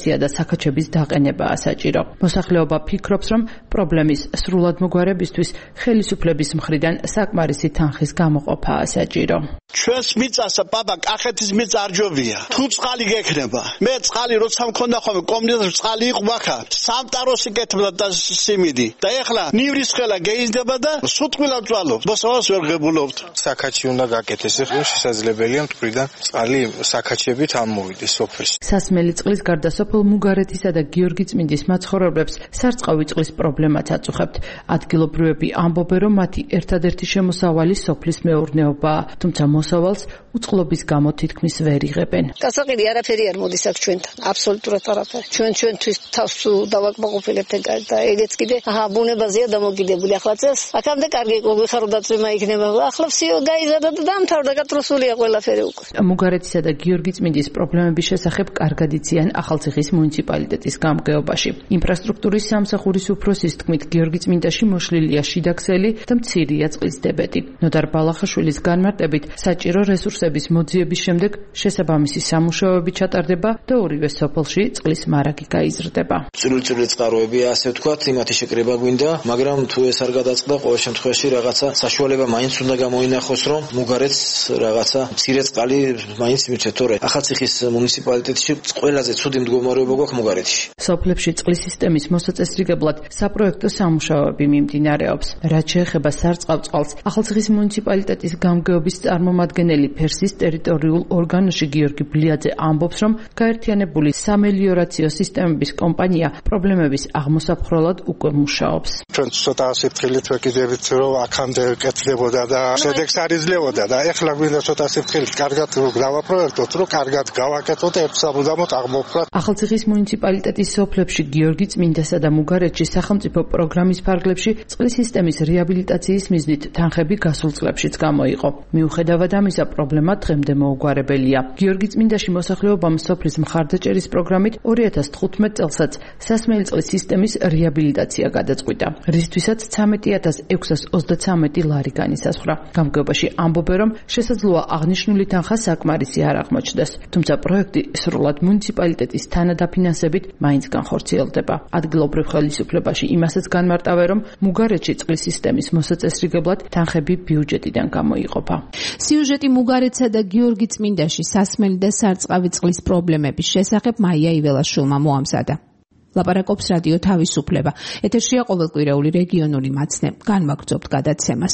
რეგისტრაცია და საქაჩების დაყენებაა საჭირო. მოსახლეობა ფიქრობს, რომ პრობლემის სრულად მოგვარებისთვის ხელისუფლების მხრიდან საკმარისი თანხის გამოყოფაა საჭირო. ჩვენს მიწასა პაპა კახეთის მიწა არ ჯობია. თუ წყალი გექნება, მე წყალი როცა მქონდა ხოლმე კომუნისტ წყალი იყო მაქა. სამტაროსი გეთმდა და სიმიდი. და ეხლა ნივრის ხელა გეიზდება და სუტყვილად წვალობ. მოსავალს ვერ ღებულობთ. საქაჩი უნდა გაკეთდეს, ეხლა შესაძლებელია მტვრიდან წყალი საქაჩებით ამოვიდეს სოფელში. სასმელი წყლის გარდა სოფელ მუგარეთისა და გიორგი წმინდის მაცხოვრებლებს სარწყავი წყლის პრობლემაც აწუხებთ. ადგილობრივები ამბობენ, რომ მათი ერთადერთი შემოსავალი სოფლის მეურნეობაა, თუმცა მოსავალს უწყლობის გამო თითქმის ვერ იღებენ. გასაყიდი არაფერი არ მოდის აქ ჩვენთან, აბსოლუტურად არაფერი. ჩვენ ჩვენთვის თავს დავაკმაყოფილებთ და ეგეც კიდე აჰა ბუნებაზეა დამოკიდებული. ახლა წელს აქამდე კარგი გვიხარდა წვიმა იქნება. ახლა всё გაიზარდა და დამთავრდა, გატრუსულია ყველაფერი უკვე. მუგარეთისა და გიორგი წმინდის პრობლემების შესახებ კარგად იციან ახალციხის მუნიციპალიტეტის გამგეობაში. ინფრასტრუქტურის სამსახურის უფროსის თქმით, გიორგი წმინდაში მოშლილია შიდა ქსელი და მცირეა წყლის დებეტი. ნოდარ ბალახაშვილის განმარტებით, საჭირო რესურსების მოძიების შემდეგ შესაბამისი სამუშაოები ჩატარდება და ორივე სოფელში წყლის მარაგი გაიზრდება. წვრილ-წვრილი წყაროები, ასე ვთქვათ, იმათი შეკრება გვინდა, მაგრამ თუ ეს არ გადაწყდა, ყოველ შემთხვევაში რაღაცა საშუალება მაინც უნდა გამოინახოს, რომ მუგარეთს რაღაცა მცირე წყალი მაინც მიცეთ, თორე ახალციხის მუნიციპალიტეტში ყველაზე ცუდი მდგომარეობა გვაქვს მუგარეთში. სოფლებში წყლის სისტემის მოსაწესრიგებლად საპროექტო სამუშაოები მიმდინარეობს. რაც შეეხება სარწყავ წყალს, ახალციხის მუნიციპალიტეტის გამგეობის წარმომადგენელი ფერსის ტერიტორიულ ორგანოში გიორგი ბლიაძე ამბობს, რომ გაერთიანებული სამელიორაციო სისტემების კომპანია პრობლემების აღმოსაფხროლად უკვე მუშაობს. ჩვენ ცოტა სიფრთხილით ვეკიდებით, რომ აქამდე კეთდებოდა და შედეგს არ იძლეოდა და ეხლა გვინდა ცოტა სიფრთხილით კარგად დავაპროექტოთ, რომ კარგად გავაკეთოთ ერთ სამუდამოდ აღმოფხვრა. ახალციხის მუნიციპალიტეტის სოფლებში გიორგი წმინდასა და მუგარეთში სახელმწიფო პროგრამის ფარგლებში წყლის სისტემის რეაბილიტაციის მიზნით თანხები გასულ წლებშიც გამოიყო. მიუხედავად ამისა, პრობლემა დღემდე მოუგვარებელია. გიორგი წმინდაში მოსახლეობამ სოფლის მხარდაჭერის პროგრამით ორი ათას თხუთმეტ წელსაც სასმელი წყლის სისტემის რეაბილიტაცია გადაწყვიტა, რისთვისაც ცამეტი ათას ექვსას ოცდაცამეტი ლარი განისაზღვრა. გამგეობაში ამბობენ, რომ შესაძლოა აღნიშნული თანხა საკმარისი არ აღმოჩნდეს, თუმცა პროექტი სრულად მუნიციპალიტეტის თანადაფინანსებით მაინც განხორციელდება. ადგილობრივ ხელისუფლებაში იმასაც განმარტავენ, რომ მუგარეთში წყლის სისტემის მოსაწესრიგებლად თანხები ბიუჯეტიდან გამოიყოფა. სიუჟეტი მუგარეთსა და გიორგი წმინდაში სასმელი და სარწყავი წყლის პრობლემების შესახებ მაია იველაშვილმა მოამზადა. ლაპარაკობს რადიო თავისუფლება. ეთერშია ყოველკვირეული რეგიონული მაცნე. განვაგრძობთ გადაცემას.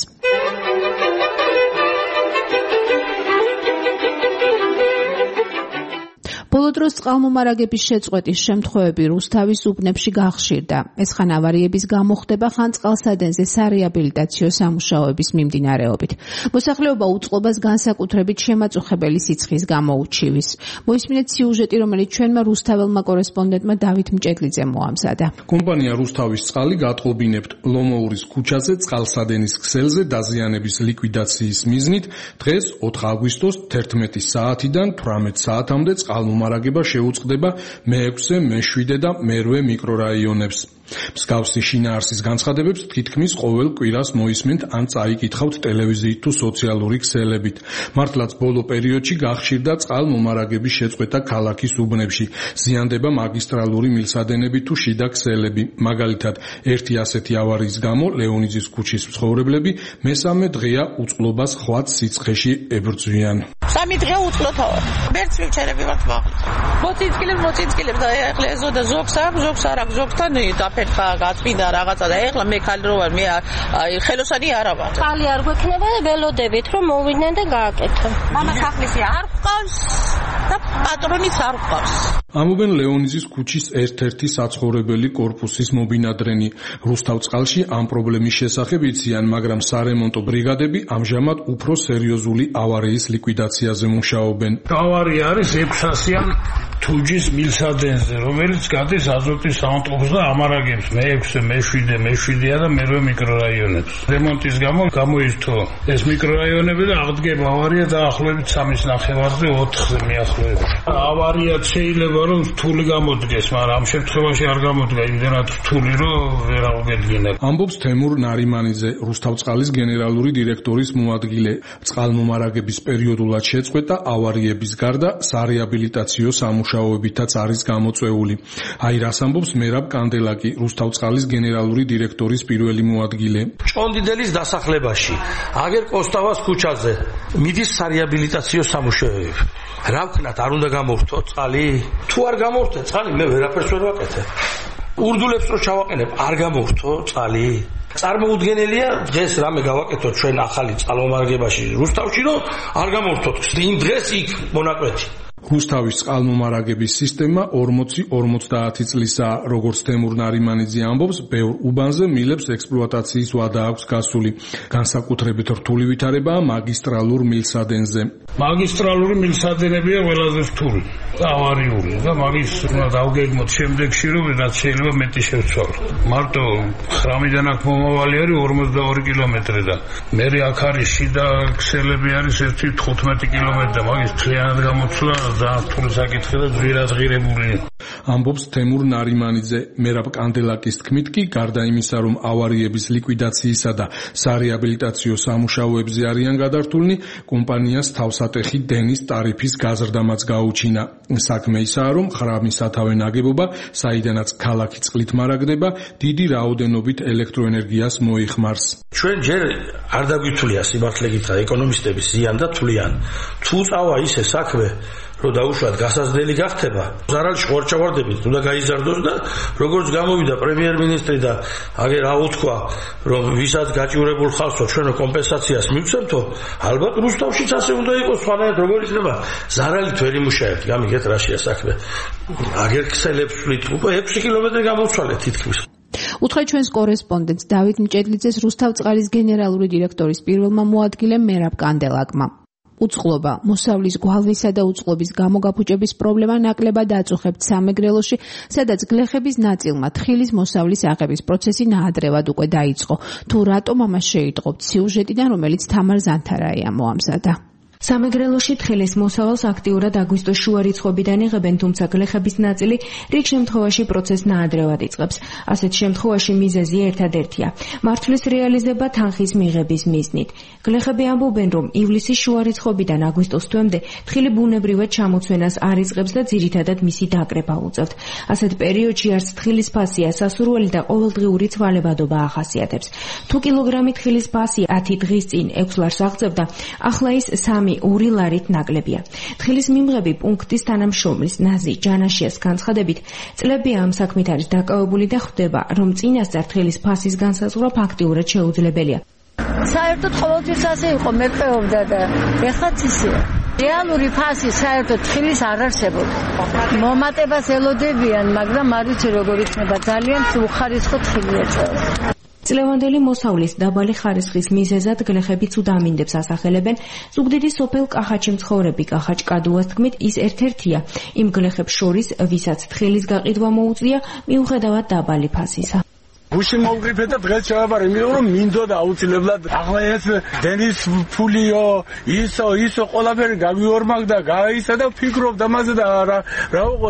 ბოლო დროს წყალმომარაგების შეწყვეტის შემთხვევები რუსთავის უბნებში გახშირდა. ეს ხან ავარიების გამო ხდება, ხან წყალსადენზე სარეაბილიტაციო სამუშაოების მიმდინარეობით. მოსახლეობა უწყლობას განსაკუთრებით შემაწუხებელი სიცხის გამო უჩივის. მოისმინეთ სიუჟეტი, რომელიც ჩვენმა რუსთაველმა კორესპონდენტმა დავით მჭედლიძემ მოამზადა. კომპანია რუსთავის წყალი გატყობინებთ ლომოურის ქუჩაზე წყალსადენის ქსელზე დაზიანების ლიკვიდაციის მიზნით დღეს ოთხი აგვისტოს თერთმეტი საათიდან თვრამეტ საათამდე წყალმომარაგება მარაგება შეუწყდება მეექვსე, მეშვიდე და მერვე მიკრორაიონებს. მსგავსი შინაარსის განცხადებებს თითქმის ყოველ კვირას მოისმენთ ან წაიკითხავთ ტელევიზიით თუ სოციალური ქსელებით. მართლაც ბოლო პერიოდში გახშირდა წყალმომარაგების შეწყვეტა ქალაქის უბნებში. ზიანდება მაგისტრალური მილსადენები თუ შიდა ქსელები. მაგალითად, ერთი ასეთი ავარიის გამო ლეონიძის ქუჩის მცხოვრებლები მესამე დღეა უწყლობას ხვაც სიცხეში ებრძვიან. სამი დღე უწყლოთავარ. ბერც ვიჩერები ვართ მაგ. მოწინწკლებ, მოწინწკლებ და ეხლა ეზო და ზოგს აქვს, ზოგს არ აქვს, ზოგთან დაფერხა, გაწმინდა რაღაცა და ეხლა მე ხალი რო ვარ, მე ხელოსანი არა ვარ. წყალი არ გვექნება და ველოდებით რომ მოვიდნენ და გააკეთონ. მამა სახლისი არ ყავს და პატრონის არ ყავს. ამობენ ლეონიძის ქუჩის ერთ-ერთი საცხოვრებელი კორპუსის მობინადრენი. რუსთავწყალში ამ პრობლემის შესახებ იციან, მაგრამ სარემონტო ბრიგადები ამჟამად უფრო სერიოზული ავარიის ლიკვიდაციაზე მუშაობენ. ავარია არის ექვსასიან თუჯის მილსადენზე, რომელიც გადის აზოტის საავტობუსს და ამარაგებს მეექვსე, მეშვიდე, მეშვიდეა და მერვე მიკრორაიონებს. რემონტის გამო გამოიწვო ეს მიკრორაიონები და აღდგება ავარია დაახლოებით სამის ნახევარზე ოთხზე მიახლოებით. ავარია შეიძლება რომ რთული გამოდგეს, მაგრამ ამ შემთხვევაში არ გამოდგა, იმდენად რთული, რომ ვერ აღგედგინა. ამბობს თემურ ნარიმანიძე, რუსთავწყალის გენერალური დირექტორის მოადგილე. წყალმომარაგების პერიოდულად შეწყვეტა ავარიების გარდა სარეაბილიტაციო სამუშაოებითაც არის გამოწვეული. აი რას ამბობს მერაბ კანდელაკი, რუსთავწყალის გენერალური დირექტორის პირველი მოადგილე. ჭონდიდელის დასახლებაში, აგერ კოსტავას ქუჩაზე მიდის სარეაბილიტაციო სამუშაოები. რა ვქნათ, არ უნდა გამოვთო წყალი? თუ არ გამოვთო წყალი, მე ვერაფერს ვერ ვაკეთებ. ურდულებს რო ჩავაყენებ, არ გამოვთო წყალი? წარმოუდგენელია დღეს რამე გავაკეთოთ ჩვენ ახალი წყალმომარაგებაში რუსთავში, რომ არ გამოვთოთ იმ დღეს იქ მონაკვეთი. რუსთავის წყალმომარაგების სისტემა ორმოცი ორმოცდაათი წლისაა, როგორც თემურ ნარიმანიძე ამბობს, ბევრ უბანზე მილებს ექსპლუატაციის ვადა აქვს გასული. განსაკუთრებით რთული ვითარებაა მაგისტრალურ მილსადენზე. მაგისტრალური მილსადენებია ყველაზე რთული, ავარიული და მაგის უნდა დავგეგმოთ შემდეგში, რომ რაც შეიძლება მეტი შევცვალოთ. მარტო ხრამიდან აქ მომავალი არის ორმოცდაორი კილომეტრი და მე აქ არის შიდა ქსელები არის ერთი თხუთმეტი კილომეტრი და მაგის მთლიანად გამოცვლა ძალიან რთული საკითხი და ძვირადღირებული. ამბობს თემურ ნარიმანიძე. მერაბ კანდელაკის თქმით კი, გარდა იმისა, რომ ავარიების ლიკვიდაციისა და სარეაბილიტაციო სამუშაოებზე არიან გადართულნი, კომპანიას თავსატეხი დენის ტარიფის გაზრდამაც გაუჩინა. საქმე ისაა, რომ ხრამის სათავე ნაგებობა, საიდანაც ქალაქი წყლით მარაგდება, დიდი რაოდენობით ელექტროენერგიას მოიხმარს. ჩვენ ჯერ არ დაგვითვლია სიმართლე გითხრათ, ეკონომისტები ზიან და თვლიან, თუ წავა ისე საქმე, რომ დაუშვათ გასაზრდელი გახდება, ზარალში ხორჩავარდებით უნდა გაიზარდოს და როგორც გამოვიდა პრემიერ-მინისტრი და აგერ რა უთქვა, რომ ვისაც გაჭირებულ ხალხო ჩვენო კომპენსაციას მივცემთო, ალბათ რუსთავშიც ასე უნდა იყოს, სხვანაირად როგორ იქნება, ზარალით ვერ იმუშავებთ, გამიგეთ რაშია საქმე. აგერ ქსელებს ვთვლით, უკვე ექვსი კილომეტრი გამოვცვალეთ თითქმის. უთხრა ჩვენს კორესპონდენტს დავით მჭედლიძეს რუსთავწყალის გენერალური დირექტორის პირველმა მოადგილემ მერაბ კანდელაკმა. უწყლობა, მოსავლის გვალვისა და უწყლობის გამოგაფუჭების პრობლემა ნაკლებად აწუხებთ სამეგრელოში, სადაც გლეხების ნაწილმა თხილის მოსავლის აღების პროცესი ნაადრევად უკვე დაიწყო. თუ რატომ ამას შეიტყობთ სიუჟეტიდან, რომელიც თამარ ზანთარაია მოამზადა. სამეგრელოში თხილის მოსავალს აქტიურად აგვისტოს შუა რიცხვებიდან იღებენ, თუმცა გლეხების ნაწილი რიგ შემთხვევაში პროცესს ნაადრევად იწყებს. ასეთ შემთხვევაში მიზეზი ერთადერთია. მართლის რეალიზება თანხის მიღების მიზნით. გლეხები ამბობენ, რომ ივლისის შუა რიცხვებიდან აგვისტოს თვემდე თხილი ბუნებრივად ჩამოცვენას არ იწყებს და ძირითადად მისი დაკრება უწევთ. ასეთ პერიოდში არც თხილის ფასია სასურველი და ყოველდღიური ცვალებადობა ახასიათებს. თუ კილოგრამი თხილის ფასი ათი დღის წინ ექვს ლარს აღწევდა, ახლა ის სამი ორი ლარით ნაკლებია. თხილის მიმღები პუნქტის თანამშრომლის ნაზი ჯანაშიას განცხადებით, წლები ამ საქმით არის დაკავებული და ხვდება, რომ წინასწარ თხილის ფასის განსაზღვრა ფაქტიურად შეუძლებელია. საერთოდ ყოველთვის ასე იყო, მეპეობდა და ეხლაც ისეა. რეალური ფასი საერთოდ თხილის არ არსებობს. მომატებას ელოდებიან, მაგრამ არ ვიცი როგორ იქნება, ძალიან უხარისხო თხილი ეწევს. წლევანდელი მოსავლის დაბალი ხარისხის მიზეზად გლეხები ცუდ ამინდებს ასახელებენ. ზუგდიდის სოფელ კახაჩი მცხოვრები კახაჩ კადუას თქმით, ის ერთ-ერთია იმ გლეხებს შორის, ვისაც თხილის გაყიდვა მოუწია მიუხედავად დაბალი ფასისა. გუში მოვგრიფე და დღეს შევაბარე, იმიტომ რომ მინდოდა აუცილებლად ახლა ეს დენის ფულიო, ისო, ისო ყველაფერი გავიორმაგდა, გაისა და ვფიქრობ ამაზე და რა რა უყო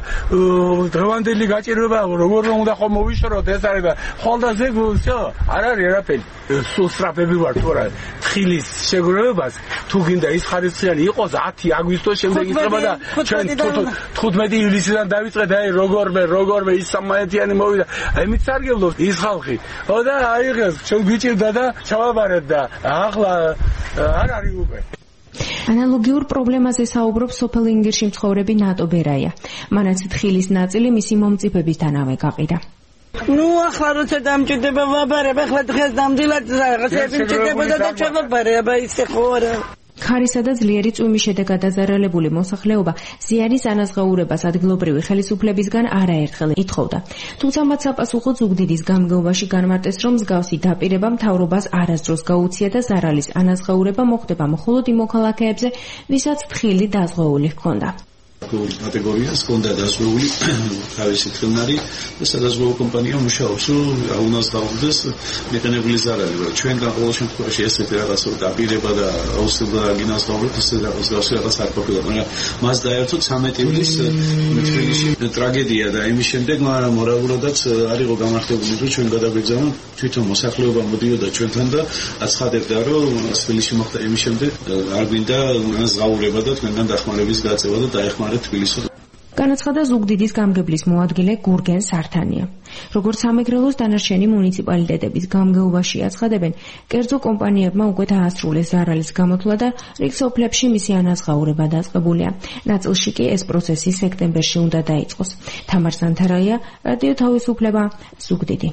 დღევანდელი გაჭირვება როგორ უნდა ხომ მოვიშოროთ ეს არის და ხოლდაზე ვსო არ არის არაფერი. სულ სტრაფები ვარ თუ რა თხილის შეგროვებას თუ გინდა ის ხარისხიანი იყოს ათი აგვისტოს შემდეგ იქნება და ჩვენ თხუთმეტი ივლისიდან დავიწყეთ აი როგორმე როგორმე ის სამაეთიანი მოვიდა. აი მით სარგებლო ის ხალხი. ო და აიღეს, ჩვენ გვიჭირდა და ჩავაბარეთ და ახლა არ არის უკვე. ანალოგიურ პრობლემაზე საუბრობს სოფელ ინგირში მცხოვრები ნატო ბერაია. მანაც თხილის ნაწილი მისი მომწიფებისთანავე გაყიდა. ნუ ახლა როცა დამჭირდება ვაბარებ, ახლა დღეს ნამდვილად რაღაცები მჭირდებოდა და ჩავაბარებ, ისე ხო არა. ქარისა და ძლიერი წვიმის შედეგად დაზარალებული მოსახლეობა ზიანის ანაზღაურებას ადგილობრივი ხელისუფლებისგან არაერთხელ ითხოვდა. თუმცა მათ საპასუხოდ ზუგდიდის გამგეობაში განმარტეს, რომ მსგავსი დაპირება მთავრობას არასდროს გაუწია და ზარალის ანაზღაურება მოხდება მხოლოდ იმ მოქალაქეებზე, ვისაც თხილი დაზღვეული ჰქონდა. გარკვეულ კატეგორიას ჰქონდა დასვეული თავისი თხოვნარი და სადაზღვევო კომპანია მუშაობს, რომ უნდა დაუდგეს მიტანებული ზარალი, რომ ჩვენგან ყოველ შემთხვევაში ესეთი რაღაცა დაპირება და აუცილებლად აგინაზღაუროთ ესე რაღაც გასული რაღაც არ ყოფილა, მაგრამ მას დაერთო ცამეტი ივნის თბილისში ტრაგედია და იმის შემდეგ, მაგრამ მორალურადაც არ იყო გამართებული, რომ ჩვენ გადაგვეძავნა თვითონ მოსახლეობა მოდიოდა ჩვენთან და აცხადებდა, რომ თბილისში მოხდა იმის შემდეგ არ გვინდა ზღაურება და თქვენგან დახმარების გაწევა და დაეხმარეთ თბილისს. განაცხადა ზუგდიდის გამგებლის მოადგილე გურგენ სართანია. როგორც სამეგრელოს დანარჩენი მუნიციპალიტეტების გამგეობაში აცხადებენ, კერძო კომპანიებმა უკვე დაასრულეს ზარალის გამოთვლა და რიგ სოფლებში მისი ანაზღაურება დაწყებულია. ნაწილში კი ეს პროცესი სექტემბერში უნდა დაიწყოს. თამარ სანთარაია, რადიო თავისუფლება, ზუგდიდი.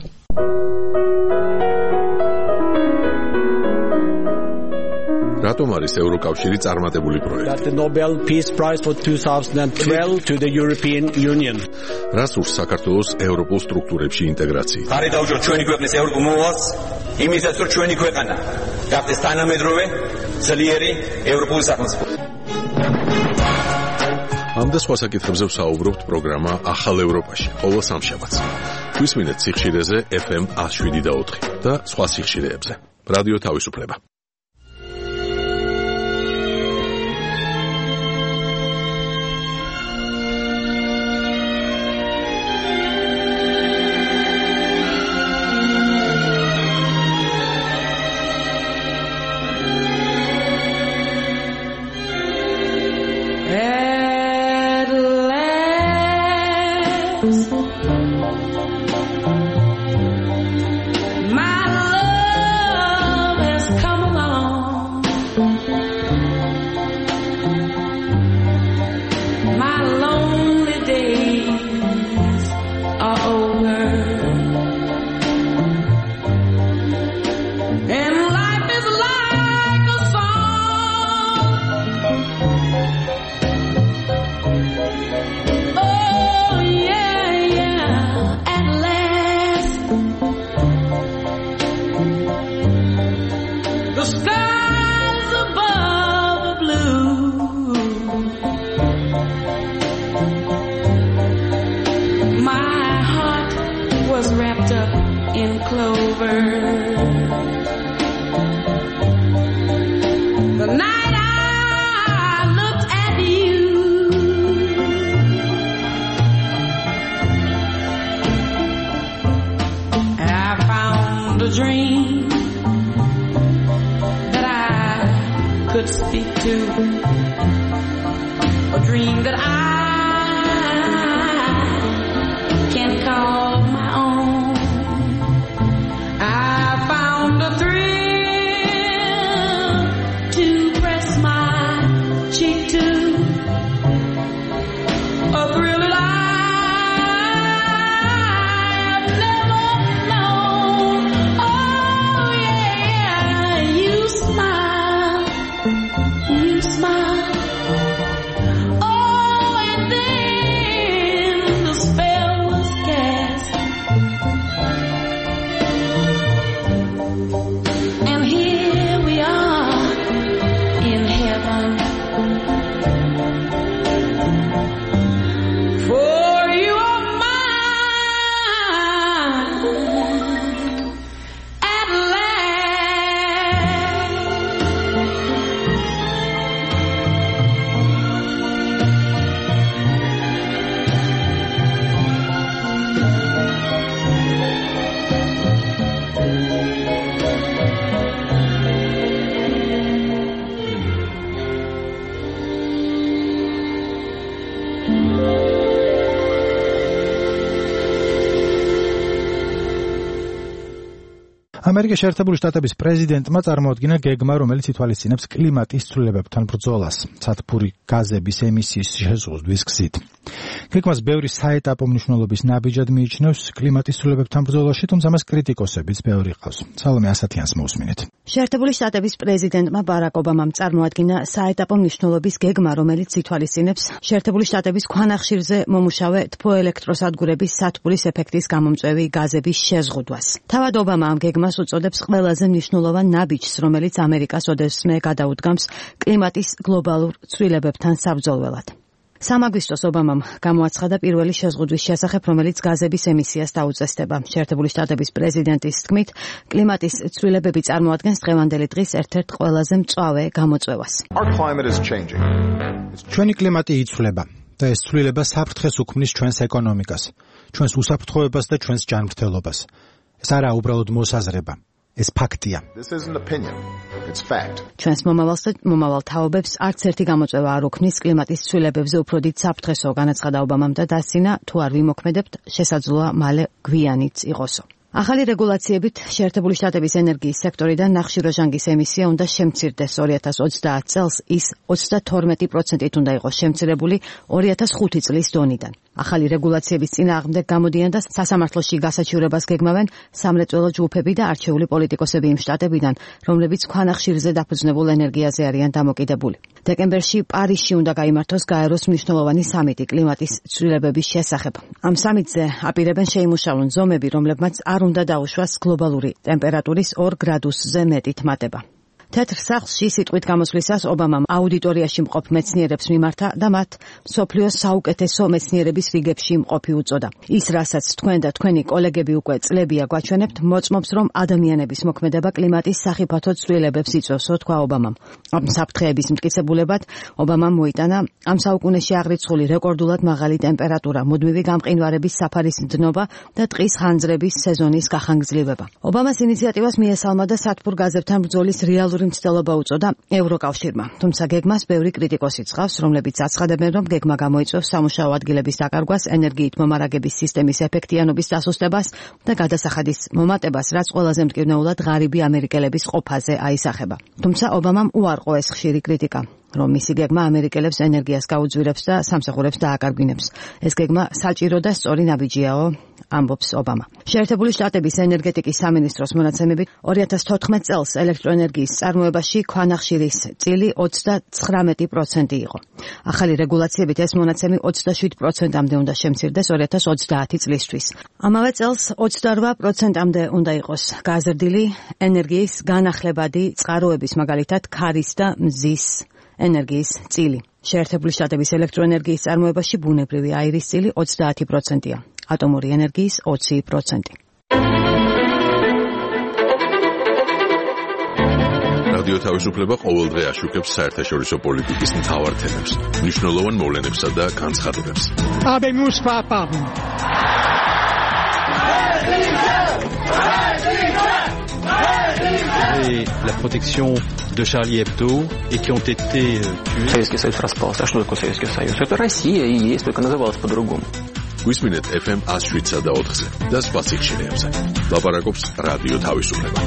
რატომ არის ევროკავშირი წარმატებული პროექტი? The Nobel Peace Prize for twenty twelve to the European Union. რას ურს საქართველოს ევროპულ სტრუქტურებში ინტეგრაცია? ხარი დაუჭიროთ ჩვენი ქვეყნის ევროპულ მოვალს, იმისაც რომ ჩვენი ქვეყანა გახდეს თანამედროვე, ძლიერი ევროპული სახელმწიფო. ამ და სხვა საკითხებზე ვსაუბრობთ პროგრამა ახალ ევროპაში, ყოველ სამშაბათს. გვისმინეთ სიხშირეზე ეფ ემ one oh seven და four და სხვა სიხშირეებზე. რადიო თავისუფლება. ამერიკის შეერთებული შტატების პრეზიდენტმა წარმოადგინა გეგმა, რომელიც ითვალისწინებს კლიმატის ცვლილებებთან ბრძოლას, სათბური გაზების ემისიის შეზღუდვის გზით. გეგმას ბევრი საეტაპო მნიშვნელობის ნაბიჯად მიიჩნევს კლიმატის ცვლილებებთან ბრძოლაში, თუმცა მას კრიტიკოსებიც ბევრი ყავს. სალომე ასათიანს მოусმინეთ. შეერთებული შტატების პრეზიდენტმა ბარაკ ობამამ წარმოადგინა საეტაპო მნიშვნელობის გეგმა, რომელიც ითვალისწინებს შეერთებული შტატების ქვანახშირზე მომუშავე თბოელექტროსადგურების სათბურის ეფექტის გამომწვევი გაზების შეზღუდვას. თავად ობამა ამ გეგმას უწოდებს ყველაზე მნიშვნელოვან ნაბიჯს, რომელიც ამერიკას ოდესმე გადაუდგამს კლიმატის გლობალურ ცვლილებებთან საბრძოლველად. სამ აგვისტოს ობამამ გამოაცხადა პირველი შეზღუდვის შესახებ, რომელიც გაზების ემისიას დაუწესდება. შეერთებული შტატების პრეზიდენტის თქმით, კლიმატის ცვლილებები წარმოადგენს დღევანდელი დღის ერთ-ერთ ყველაზე მწვავე გამოწვევას. ჩვენი კლიმატი იცვლება და ეს ცვლილება საფრთხეს უქმნის ჩვენს ეკონომიკას, ჩვენს უსაფრთხოებას და ჩვენს ჯანმრთელობას. ეს არაა უბრალოდ მოსაზრება. ეს ფაქტია. ჩვენს მომავალს და მომავალ თაობებს არც ერთი გამოწვევა არ უქმნის კლიმატის ცვლილებებზე უფრო დიდ საფრთხესო, განაცხადა ობამამ და დასცინა, თუ არ ვიმოქმედებთ, შესაძლოა მალე გვიანიც იყოსო. ახალი რეგულაციებით შეერთებული შტატების ენერგიის სექტორიდან ნახშირორჟანგის ემისია უნდა შემცირდეს. ორი ათას ოცდაათ წელს ის ოცდათორმეტი პროცენტით უნდა იყოს შემცირებული ორი ათას ხუთი წლის დონიდან. ახალი რეგულაციების წინააღმდეგ გამოდიან და სასამართლოში გასაჩივრებას გეგმავენ სამრეწველო ჯგუფები და არჩეული პოლიტიკოსები იმ შტატებიდან, რომლებიც ქვანახშირზე დაფუძნებულ ენერგიაზე არიან დამოკიდებული. დეკემბერში პარიზში უნდა გაიმართოს გაეროს მნიშვნელოვანი სამიტი კლიმატის ცვლილებების შესახებ. ამ სამიტზე აპირებენ შეიმუშავონ ზომები, რომლებმაც არ უნდა დაუშვას გლობალური ტემპერატურის ორ გრადუსზე მეტით მატება. თეთრ სახლში სიტყვით გამოსვლისას ობამამ აუდიტორიაში მყოფ მეცნიერებს მიმართა და მათ მსოფლიოს საუკეთესო მეცნიერების რიგებში მყოფი უწოდა. ის, რასაც თქვენ და თქვენი კოლეგები უკვე წლებია გვაჩვენებთ, მოწმობს, რომ ადამიანების მოქმედება კლიმატის სახიფათო ცვლილებებს იწვევსო, თქვა ობამამ. ამ საფრთხეების მტკიცებულებად ობამამ მოიტანა ამ საუკუნეში აღრიცხული რეკორდულად მაღალი ტემპერატურა, მუდმივი გამყინვარების საფარის მდნობა და ტყის ხანძრების სეზონის გახანგრძლივება. ობამას ინიციატივას მიესალმა და სათბურ გაზებთან ბრძოლის რეალური მცდელობა უწოდა ევროკავშირმა. თუმცა გეგმას ბევრი კრიტიკოსი ცხავს, რომლებიც აცხადებენ, რომ გეგმა გამოიწვევს სამუშაო ადგილების დაკარგვას, ენერგიით მომარაგების სისტემის ეფექტიანობის დასუსტებას და გადასახადის მომატებას, რაც ყველაზე მტკივნეულად ღარიბი ამერიკელების ყოფაზე აისახება. თუმცა ობამამ უარყო ეს ხშირი კრიტიკა, რომ მისი გეგმა ამერიკელებს ენერგიას გაუძვირებს და სამსახურებს დააკარგვინებს. ეს გეგმა საჭირო და სწორი ნაბიჯიაო, ამბობს ობამა. შეერთებული შტატების ენერგეტიკის სამინისტროს მონაცემებით ორი ათას თოთხმეტ წელს ელექტროენერგიის წარმოებაში ქვანახშირის წილი ოცდაცხრამეტი პროცენტი იყო. ახალი რეგულაციებით ეს მონაცემი ოცდაშვიდ პროცენტამდე უნდა შემცირდეს ორი ათას ოცდაათი წლისთვის. ამავე წელს ოცდარვა პროცენტამდე უნდა იყოს გაზრდილი ენერგიის განახლებადი წყაროების, მაგალითად ქარის და მზის ენერგიის წილი. შეერთებული შტატების ელექტროენერგიის წარმოებაში ბუნებრივი აირის წილი ოცდაათი პროცენტია, ატომური ენერგიის ოცი პროცენტი. რადიო თავისუფლება ყოველდღე აშუქებს საერთაშორისო პოლიტიკის მთავარ თემებს, მნიშვნელოვან მოვლენებსა და განცხადებებს. Habemus papam. Et la protection de Charlie Hebdo et qui ont été tués. Советский Союз распался. А что такое Советский Союз? Это Россия и есть, только называлась по-другому. გვისმინეთ эф эм one oh seven და ოთხზე და სხვა სიხშირეებზე. ლაპარაკობს რადიო თავისუფლება.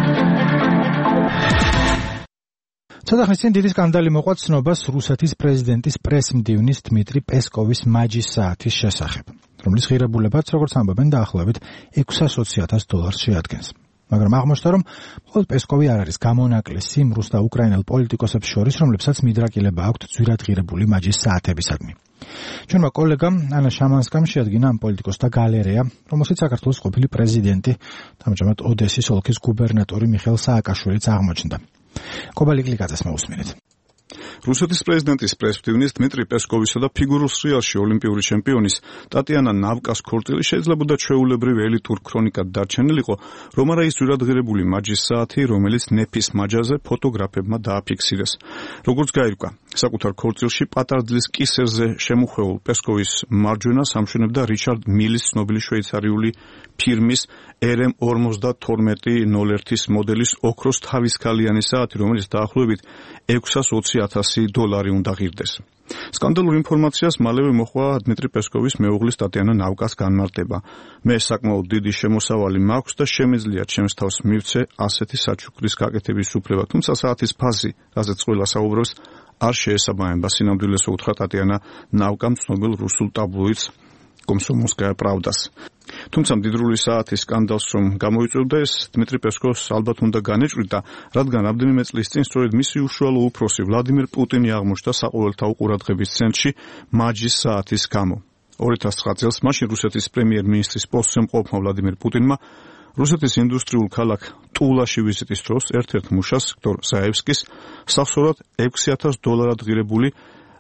ცოტა ხნის წინ დიდი სკანდალი მოყვა ცნობას რუსეთის პრეზიდენტის პრესმდივნის დმიტრი პესკოვის მაჯის საათის შესახებ, რომლის ღირებულებაც, როგორც ამბობენ, დაახლოებით ექვსასოცი ათას დოლარს შეადგენს. მაგრამ აღმოჩნდა, რომ მხოლოდ პესკოვი არ არის გამონაკლისი იმ რუს და უკრაინელ პოლიტიკოსებს შორის, რომლებსაც მიდრაკილება აქვთ ძვირადღირებული მაჯის საათებისადმი. ჩვენმა კოლეგამ ანა შამანსკამ შეადგინა ამ პოლიტიკოსთა გალერეა, რომელშიც საქართველოს ყოფილი პრეზიდენტი, ამჟამად ოდესის ოლქის გუბერნატორი მიხეილ სააკაშვილიც აღმოჩნდა. კობალი კლიკაძეს მოусმინეთ. რუსეთის პრეზიდენტის პრესმდივნის დმიტრი პესკოვისა და ფიგურულ სრიალში ოლიმპიური ჩემპიონის ტატიანა ნავკას ქორწილი შეიძლებოდა ჩვეულებრივ ელიტურ ქრონიკად დარჩენილიყო, რომ არა ის ძვირადღირებული მაჯის საათი, რომელიც ნეფის მაჯაზე ფოტოგრაფებმა დააფიქსირეს. როგორც გაირკვა, საკუთარ ქორწილში პატარძლის კისერზე შემუხვეულ პესკოვის მარჯვენა სამშვენებდა რიჩარდ მილის ცნობილი შვეიცარიული ფირმის R M ორმოცდათორმეტი ნოლ ერთის მოდელის ოქროს თავისქალიანი საათი, რომელიც დაახლოებით ექვსასოცი ათასი დოლარი უნდა ღირდეს. სკანდალურ ინფორმაციას მალევე მოჰყვა დმიტრი პესკოვის მეუღლის ტატიანა ნავკას განმარტება. მე საკმაოდ დიდი შემოსავალი მაქვს და შემიძლია ჩემს თავს მივცე ასეთი საჩუქრის გაკეთების უფლება, თუმცა საათის ფასი, რაზეც ყველა საუბრობს, არ შეესაბამება სინამდვილეს, უთხრა ტატიანა ნავკამ ცნობილ რუსულ ტაბლოიდს კომსომოლსკაია პრავდას. თუმცა მდიდრული საათის სკანდალს რომ გამოიწვევდა, ეს დმიტრი პესკოვს ალბათ უნდა განეჭვრიდა, რადგან რამდენიმე წლის წინ სწორედ მისი უშუალო უფროსი ვლადიმერ პუტინი აღმოჩნდა საყოველთაო ყურადღების ცენტრში მაჯის საათის გამო. ორი ათას ცხრა წელს მაშინ რუსეთის პრემიერ-მინისტრის პოსტზე მყოფმა ვლადიმერ პუტინმა რუსეთის ინდუსტრიულ ქალაქ ტულაში ვიზიტის დროს ერთ-ერთ მუშას, ვიქტორ ზაევსკის, სახსოვრად ექვსი ათას დოლარად ღირებული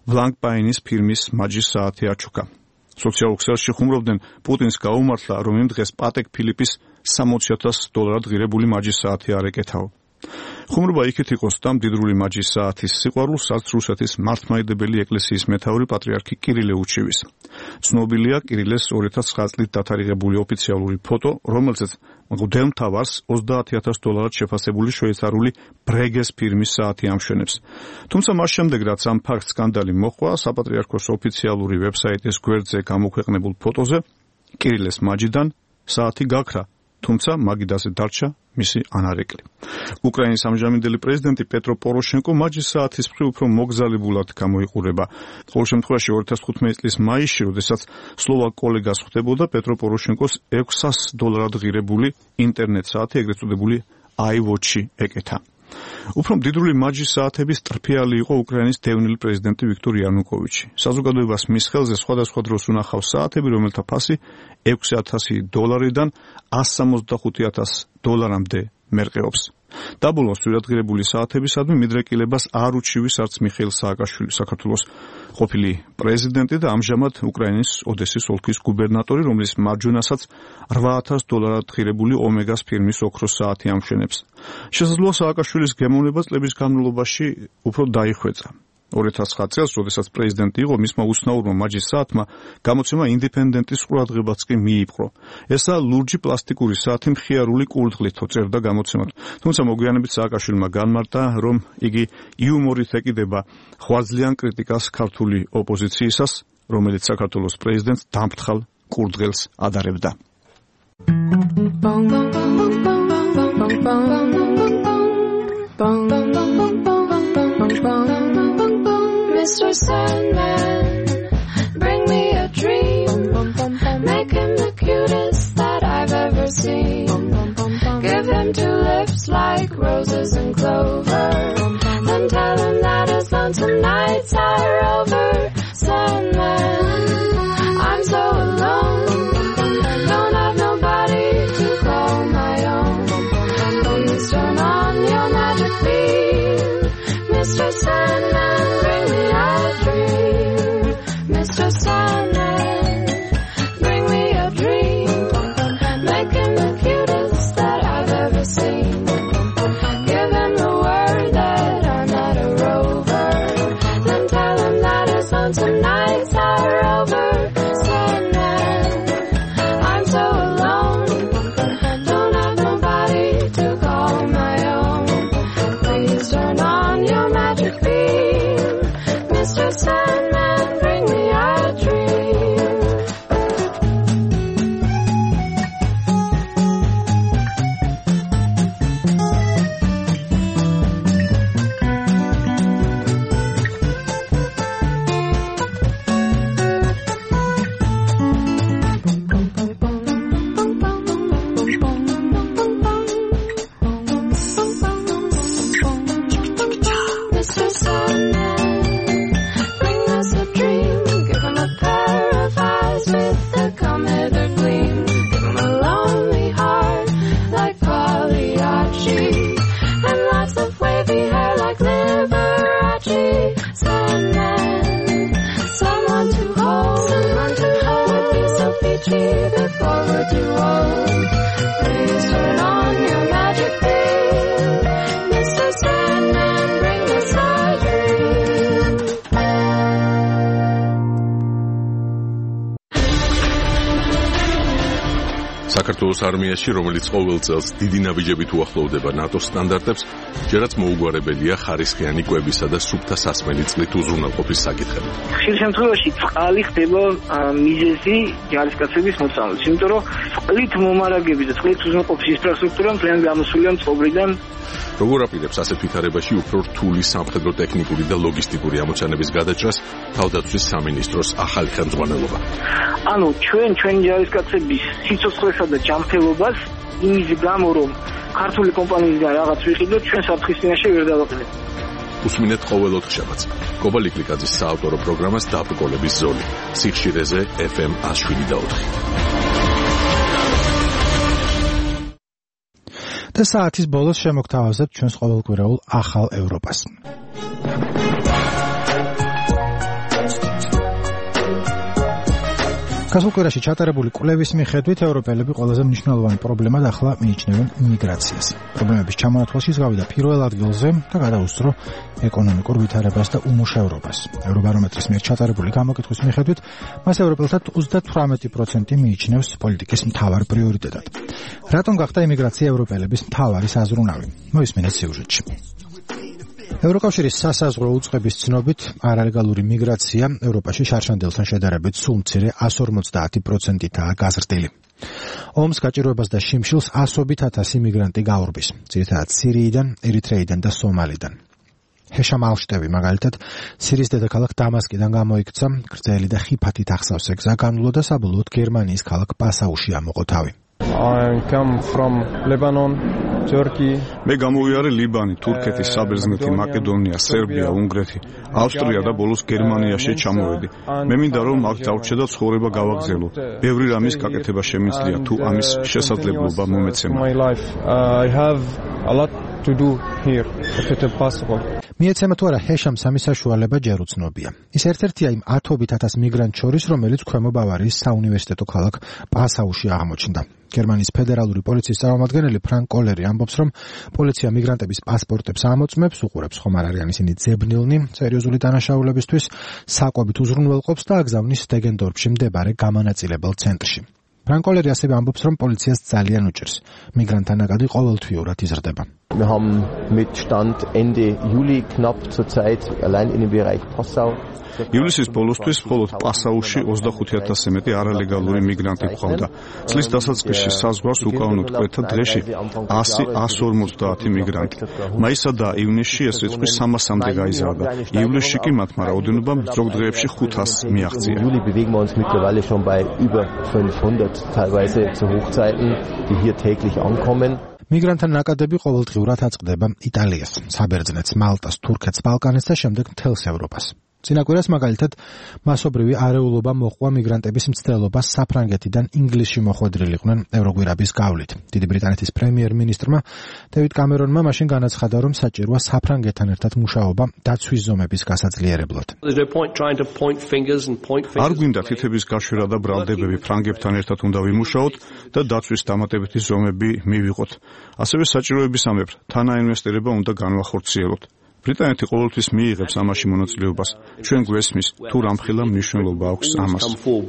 ვლანგპაინის ფირმის მაჯის საათი აჩუქა. სოციალურ ქსელში ხუმრობდნენ პუტინს გაუმართლა, რომ იმ დღეს პატეკ ფილიპის სამოცი ათას დოლარად ღირებული მაჯის საათი არ ეკეთაო. ხუმრობა იქით იყო სამ მდიდრული მაჯის საათის სიყვარულს, რაც რუსეთის მართლმადიდებელი ეკლესიის მეთაური პატრიარქი კირილე უჩივის. ცნობილია კირილეს ორი ათას ცხრა წლით დათარიღებული ოფიციალური ფოტო, რომელზეც მღვდელმთავარს ოცდაათი ათას დოლარად შეფასებული შვეიცარიული ბრეგეს ფირმის საათი ამშვენებს. თუმცა მას შემდეგ, რაც ამ ფაქტს სკანდალი მოჰყვა, საპატრიარქოს ოფიციალური ვებსაიტის გვერდზე გამოქვეყნებულ ფოტოზე კირილეს მაჯიდან საათი გაქრა, თუმცა მაგიდაზე დარჩა მისი ანარეკლი. უკრაინის ამჟამინდელი პრეზიდენტი პეტრო პოროშენკო მაჯის საათის მხრივ უფრო მოგზალებულად გამოიყურება. ყოველ შემთხვევაში ორი ათას თხუთმეტი წლის მაისში, როდესაც სლოვაკ კოლეგას ხვდებოდა, პეტრო პოროშენკოს ექვსას დოლარად ღირებული ინტერნეტ საათი, ეგრეთ წოდებული iWatch-ი ეკეთა. უფრო მდიდრული მაჯის საათების ტრფიალი იყო უკრაინის დევნილი პრეზიდენტი ვიქტორ იანუკოვიჩი. საზოგადოებას მის ხელზე სხვადასხვა დროს უნახავს საათები, რომელთა ფასი ექვსი ათასი დოლარიდან ასი სამოცდახუთი ათას დოლარამდე მერყეობს. დაბოლოს ძვირადღირებული საათებისადმი მიდრეკილებას არ უჩივის არც მიხეილ სააკაშვილი, საქართველოს ყოფილი პრეზიდენტი და ამჟამად უკრაინის ოდესის ოლქის გუბერნატორი, რომლის მარჯვენასაც რვა ათას დოლარად ღირებული ომეგას ფირმის ოქროს საათი ამშვენებს. შესაძლოა სააკაშვილის გემოვნება წლების განმავლობაში უფრო დაიხვეწა. ორი ათას ცხრა წელს, როდესაც პრეზიდენტი იყო, მისმა უცნაურმა მაჯის საათმა გამოცემა ინდეპენდენტის ყურადღებაც კი მიიპყრო. ესა ლურჯი პლასტიკური საათი მხიარული კურდღლითო, წერდა გამოცემად. თუმცა მოგვიანებით სააკაშვილმა განმარტა, რომ იგი იუმორით ეკიდება ხვარძლიან კრიტიკას ქართული ოპოზიციისას, რომელიც საქართველოს პრეზიდენტს დამფრთხალ კურდღელს ადარებდა. Mister Sandman, bring me a dream. Make him the cutest that I've ever seen. Give him two lips like roses and clover. Then tell him that his lonesome nights are over. Sandman, I'm so alone. Don't have nobody to call my own. Please turn on your magic beam. Mister Sandman, bring me a dream. Mister Sandman, bring me a dream. Make him the cutest that I've ever seen. Give him the word that I'm not a rover. Then tell him that his lonesome nights are over. Sandman, I'm so alone. Don't have nobody to call my own. Please turn on your magic beam. Mister Sandman, bring me a dream. Mister Sandman, bring us a dream. Give him a pair of eyes with a come-hither gleam. Give him a lonely heart like Pagliacci, and lots of wavy hair like Liberace. Sandman, someone to hold, someone to hold would be so peachy before we're too old. Please turn on your magic beam. Mister Sandman, bring us a dream. საქართველოს არმიაში, რომელიც ყოველ წელს დიდი ნაბიჯებით უახლოვდება ნატოს სტანდარტებს, ჯერაც მოუგვარებელია ხარისხიანი კვებისა და სუფთა სასმელი წყლით უზრუნველყოფის საკითხები. ხშირ შემთხვევაში წყალი ხდება მიზეზი ჯარისკაცების მოწამვლის, იმიტომ რომ წყლით მომარაგების და წყლით უზრუნველყოფის ინფრასტრუქტურა მთლიან გამოსულია წყობრიდან. როგორ აპირებს ასეთ ვითარებაში უფრო რთული სამხედრო ტექნიკური და ლოგისტიკური ამოცანების გადაჭრას თავდაცვის სამინისტროს ახალი ხელმძღვანელობა? ანუ ჩვენ ჩვენი ჯარისკაცების სიცოცხლესა და ჯანმრთელობას იმის გამო, რომ ქართული კომპანიისგან რაღაც ვიყიდოთ, ჩვენ საფრთხის წინაშე ვერ დავაყენებთ. უსმინეთ ყოველ ოთხშაბათს კობა ლიკლიკაძის საავტორო პროგრამას დაბრკოლების ზოლი სიხშირეზე ეფ ემ ათს შვიდი და ოთხი. და საათის ბოლოს შემოგთავაზებთ ჩვენს ყოველკვირეულ ახალ ევროპას. გასულ კვირაში ჩატარებული კვლევის მიხედვით ევროპელები ყველაზე მნიშვნელოვანი პრობლემად ახლა მიიჩნევენ იმიგრაციას. პრობლემების ჩამონათვალში გავიდა პირველ ადგილზე და გადაუსწრო ეკონომიკურ ვითარებას და უმუშევრობას. ევრობარომეტრის მიერ ჩატარებული გამოკითხვის მიხედვით მას ევროპელთა ოცდათვრამეტი პროცენტი მიიჩნევს პოლიტიკის მთავარ პრიორიტეტად. რატომ გახდა იმიგრაცია ევროპელების მთავარი საზრუნავი? მოისმინეთ სიუჟეტში. ევროკავშირის სასაზღვრო უწყების ცნობით არალეგალური მიგრაცია ევროპაში შარშანდელთან შედარებით სულ მცირე εκατს ორმოცდაათი პროცენტითაა გაზრდილი. ომს, გაჭირვებას და შიმშილს ასობით ათასი მიგრანტი გაურბის, ძირითადად სირიიდან, ერიტრეიდან და სომალიდან. ჰეშამ ალშტევი მაგალითად სირიის დედაქალაქ დამასკიდან გამოიქცა, გრძელი და ხიფათით ახსავსე გზა განვლო და საბოლოოდ გერმანიის ქალაქ პასაუში ამოყო თავი. I come from Lebanon, Turkey. მე გამოვიარე ლიბანი, თურქეთი, საბერძნეთი, მაკედონია, სერბია, უნგრეთი, ავსტრია და ბოლოს გერმანიაში ჩამოვედი. მე მინდა რომ აქ დავრჩე და ცხოვრება გავაგზავნო. ბევრი რამის გაკეთება შემიძლია თუ ამის შესაძლებლობა მომეცემა. I have a lot to do here if it is possible. მიეცემა თუ არა ჰეშამს ამის საშუალება ჯერ უცნობია. ის ერთ-ერთია იმ ათობით ათას მიგრანტ შორის, რომელიც ქვემო ბავარიის საუნივერსიტეტო ქალაქ პასაუში აღმოჩნდა. გერმანიის ფედერალური პოლიციის წარმომადგენელი ფრანკ კოლერი ამბობს, რომ პოლიცია მიგრანტების პასპორტებს ამოწმებს, უყურებს ხომ არ არიან ისინი ძებნილნი სერიოზული დანაშაულებისთვის, საკვებით უზრუნველყოფს და აგზავნის დეგენდორფში მდებარე გამანაწილებელ ცენტრში. ფრანკ კოლერი ასევე ამბობს, რომ პოლიციას ძალიან უჭირს მიგრანტთა ნაკადი ყოველთვიურად იზრდება. Wir haben mit Stand Ende Juli knapp zurzeit allein in dem Bereich Passau. ივლისის ბოლოსთვის მხოლოდ პასაუში ოცდახუთი ათასზე მეტი არალეგალური მიგრანტი გვყავდა. წლის დასაწყისში საზღვარს უკანონოდ კვეთა დღეში ასი εκατს ორმოცდაათი მიგრანტი. მაისსა და ივნისში ეს რიცხვი სამასამდე გაიზარდა. ივლისში კი მათმა რაოდენობა ზოგ დღეებში ხუთასს მიაღწია. Juli bewegen wir uns mittlerweile schon bei über fünfhundert, teilweise zu Hochzeiten, die hier täglich ankommen. მიგრანტთა ნაკადები ყოველდღიურად აწყდება იტალიას, საბერძნეთს, მალტას, თურქეთს, ბალკანეთს და შემდეგ მთელს ევროპას. წინა კვირას მაგალითად მასობრივი არეულობა მოჰყვა მიგრანტების მცდელობას საფრანგეთიდან ინგლისში მოხვედრილიყვნენ ევროგვირაბის გავლით. დიდი ბრიტანეთის პრემიერ-მინისტრმა დევიდ კამერონმა მაშინ განაცხადა, რომ საჭიროა საფრანგეთთან ერთად მუშაობა დაცვის ზომების გასაძლიერებლად. არ გვინდა თითების გაშვერა და ბრალდებები, ფრანგებთან ერთად უნდა ვიმუშაოთ და დაცვის დამატებითი ზომები მივიღოთ. ასევე საჭიროებისამებრ თანაინვესტირება უნდა განვახორციელოთ. ბრიტანეთი ყოველთვის მიიღებს ამაში მონაწილეობას. ჩვენ გვესმის თუ რამხელა მნიშვნელობა აქვს ამას.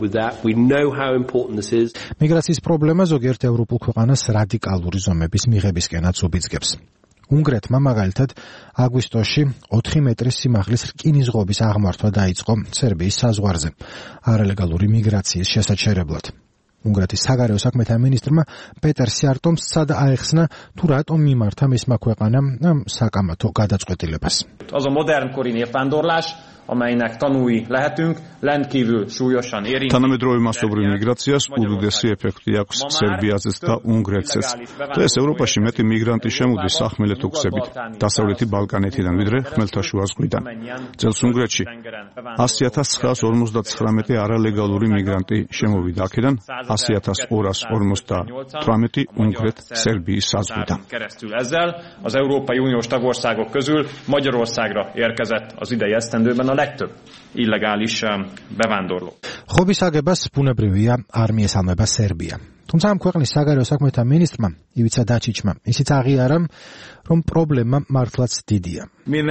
მიგრაციის პრობლემა ზოგიერთ ევროპულ ქვეყანას რადიკალური ზომების მიღებისკენაც უბიძგებს. უნგრეთმა მაგალითად აგვისტოში ოთხი მეტრის სიმაღლის რკინისღობის აღმართვა დაიწყო სერბიის საზღვარზე არალეგალური მიგრაციის შესაჩერებლად. უნგრეთის საგარეო საქმეთა მინისტრმა პეტერ სიარტომ სცადა აეხსნა თუ რატომ მიმართა მისმა ქვეყანამ ამ საკამათო გადაწყვეტილებას. Az a modernkori népvándorlás, amelynek tanúi lehetünk, rendkívül súlyosan érint. თანამედროვე მასობრივ მიგრაციას უდიდესი ეფექტი აქვს სერბიაზეც და უნგრეთზეც. დღეს ევროპაში მეტი მიგრანტი შემოდის სახმელეთო გზებით, დასავლეთი ბალკანეთიდან, ვიდრე ხმელთაშუა ზღვიდან. წელს უნგრეთში ასი ათას ცხრაას ორმოცდათხრამეტი არალეგალური მიგრანტი შემოვიდა აქედან, ასი ათას ორას ორმოცდათვრამეტი უნგრეთ-სერბიის საზღვიდან. Ezzel az Európai Uniós tagországok közül Magyarországra érkezett az idei esztendőben a legtöbb illegális bevándorló. ხობის აგებას ბუნებრივია არ მიესალმება სერბია. თუმცა ამ ქვეყნის საგარეო საქმეთა მინისტრმა ივიცა დაჩიჩმა ისიც აღიარა, რომ პრობლემა მართლაც დიდია.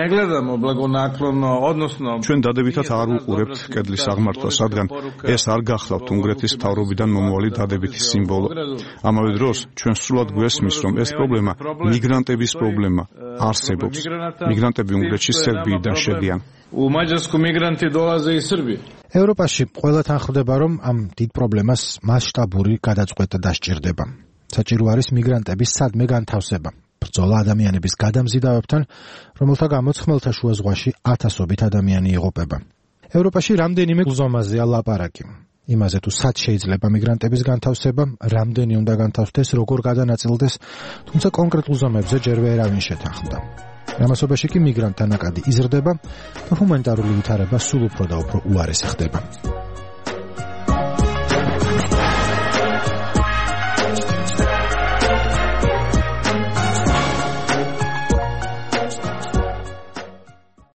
ჩვენ დადებითად არ უყურებთ კედლის აღმართვას, რადგან ეს არ გახლავთ უნგრეთის მთავრობიდან მომავალი დადებითი სიმბოლო. ამავე დროს ჩვენ სრულად გვესმის, რომ ეს პრობლემა მიგრანტების პრობლემა არსებობს. მიგრანტები უნგრეთში სერბიიდან შედიან. ევროპაში ყველა თანხდება, რომ ამ დიდ პრობლემას მასშტაბური გადაწყვეტა დასჭირდება. საჭირო არის მიგრანტების სადმე განთავსება. ბრძოლა ადამიანების გადამზიდავებთან, რომელთა გამოც ხმელთაშუა ზღვაში ათასობით ადამიანი იღუპება. ევროპაში რამდენიმე ზომაზეა ლაპარაკი. იმაზე თუ სად შეიძლება მიგრანტების განთავსება, რამდენი უნდა განთავსდეს, როგორ გადანაწილდეს, თუმცა კონკრეტულ ზომებზე ჯერ ვერავინ შეთანხმდა. ამასობაში კი მიგრანტთა ნაკადი იზრდება და ჰუმანიტარული ვითარება სულ უფრო და უფრო უარესი ხდება.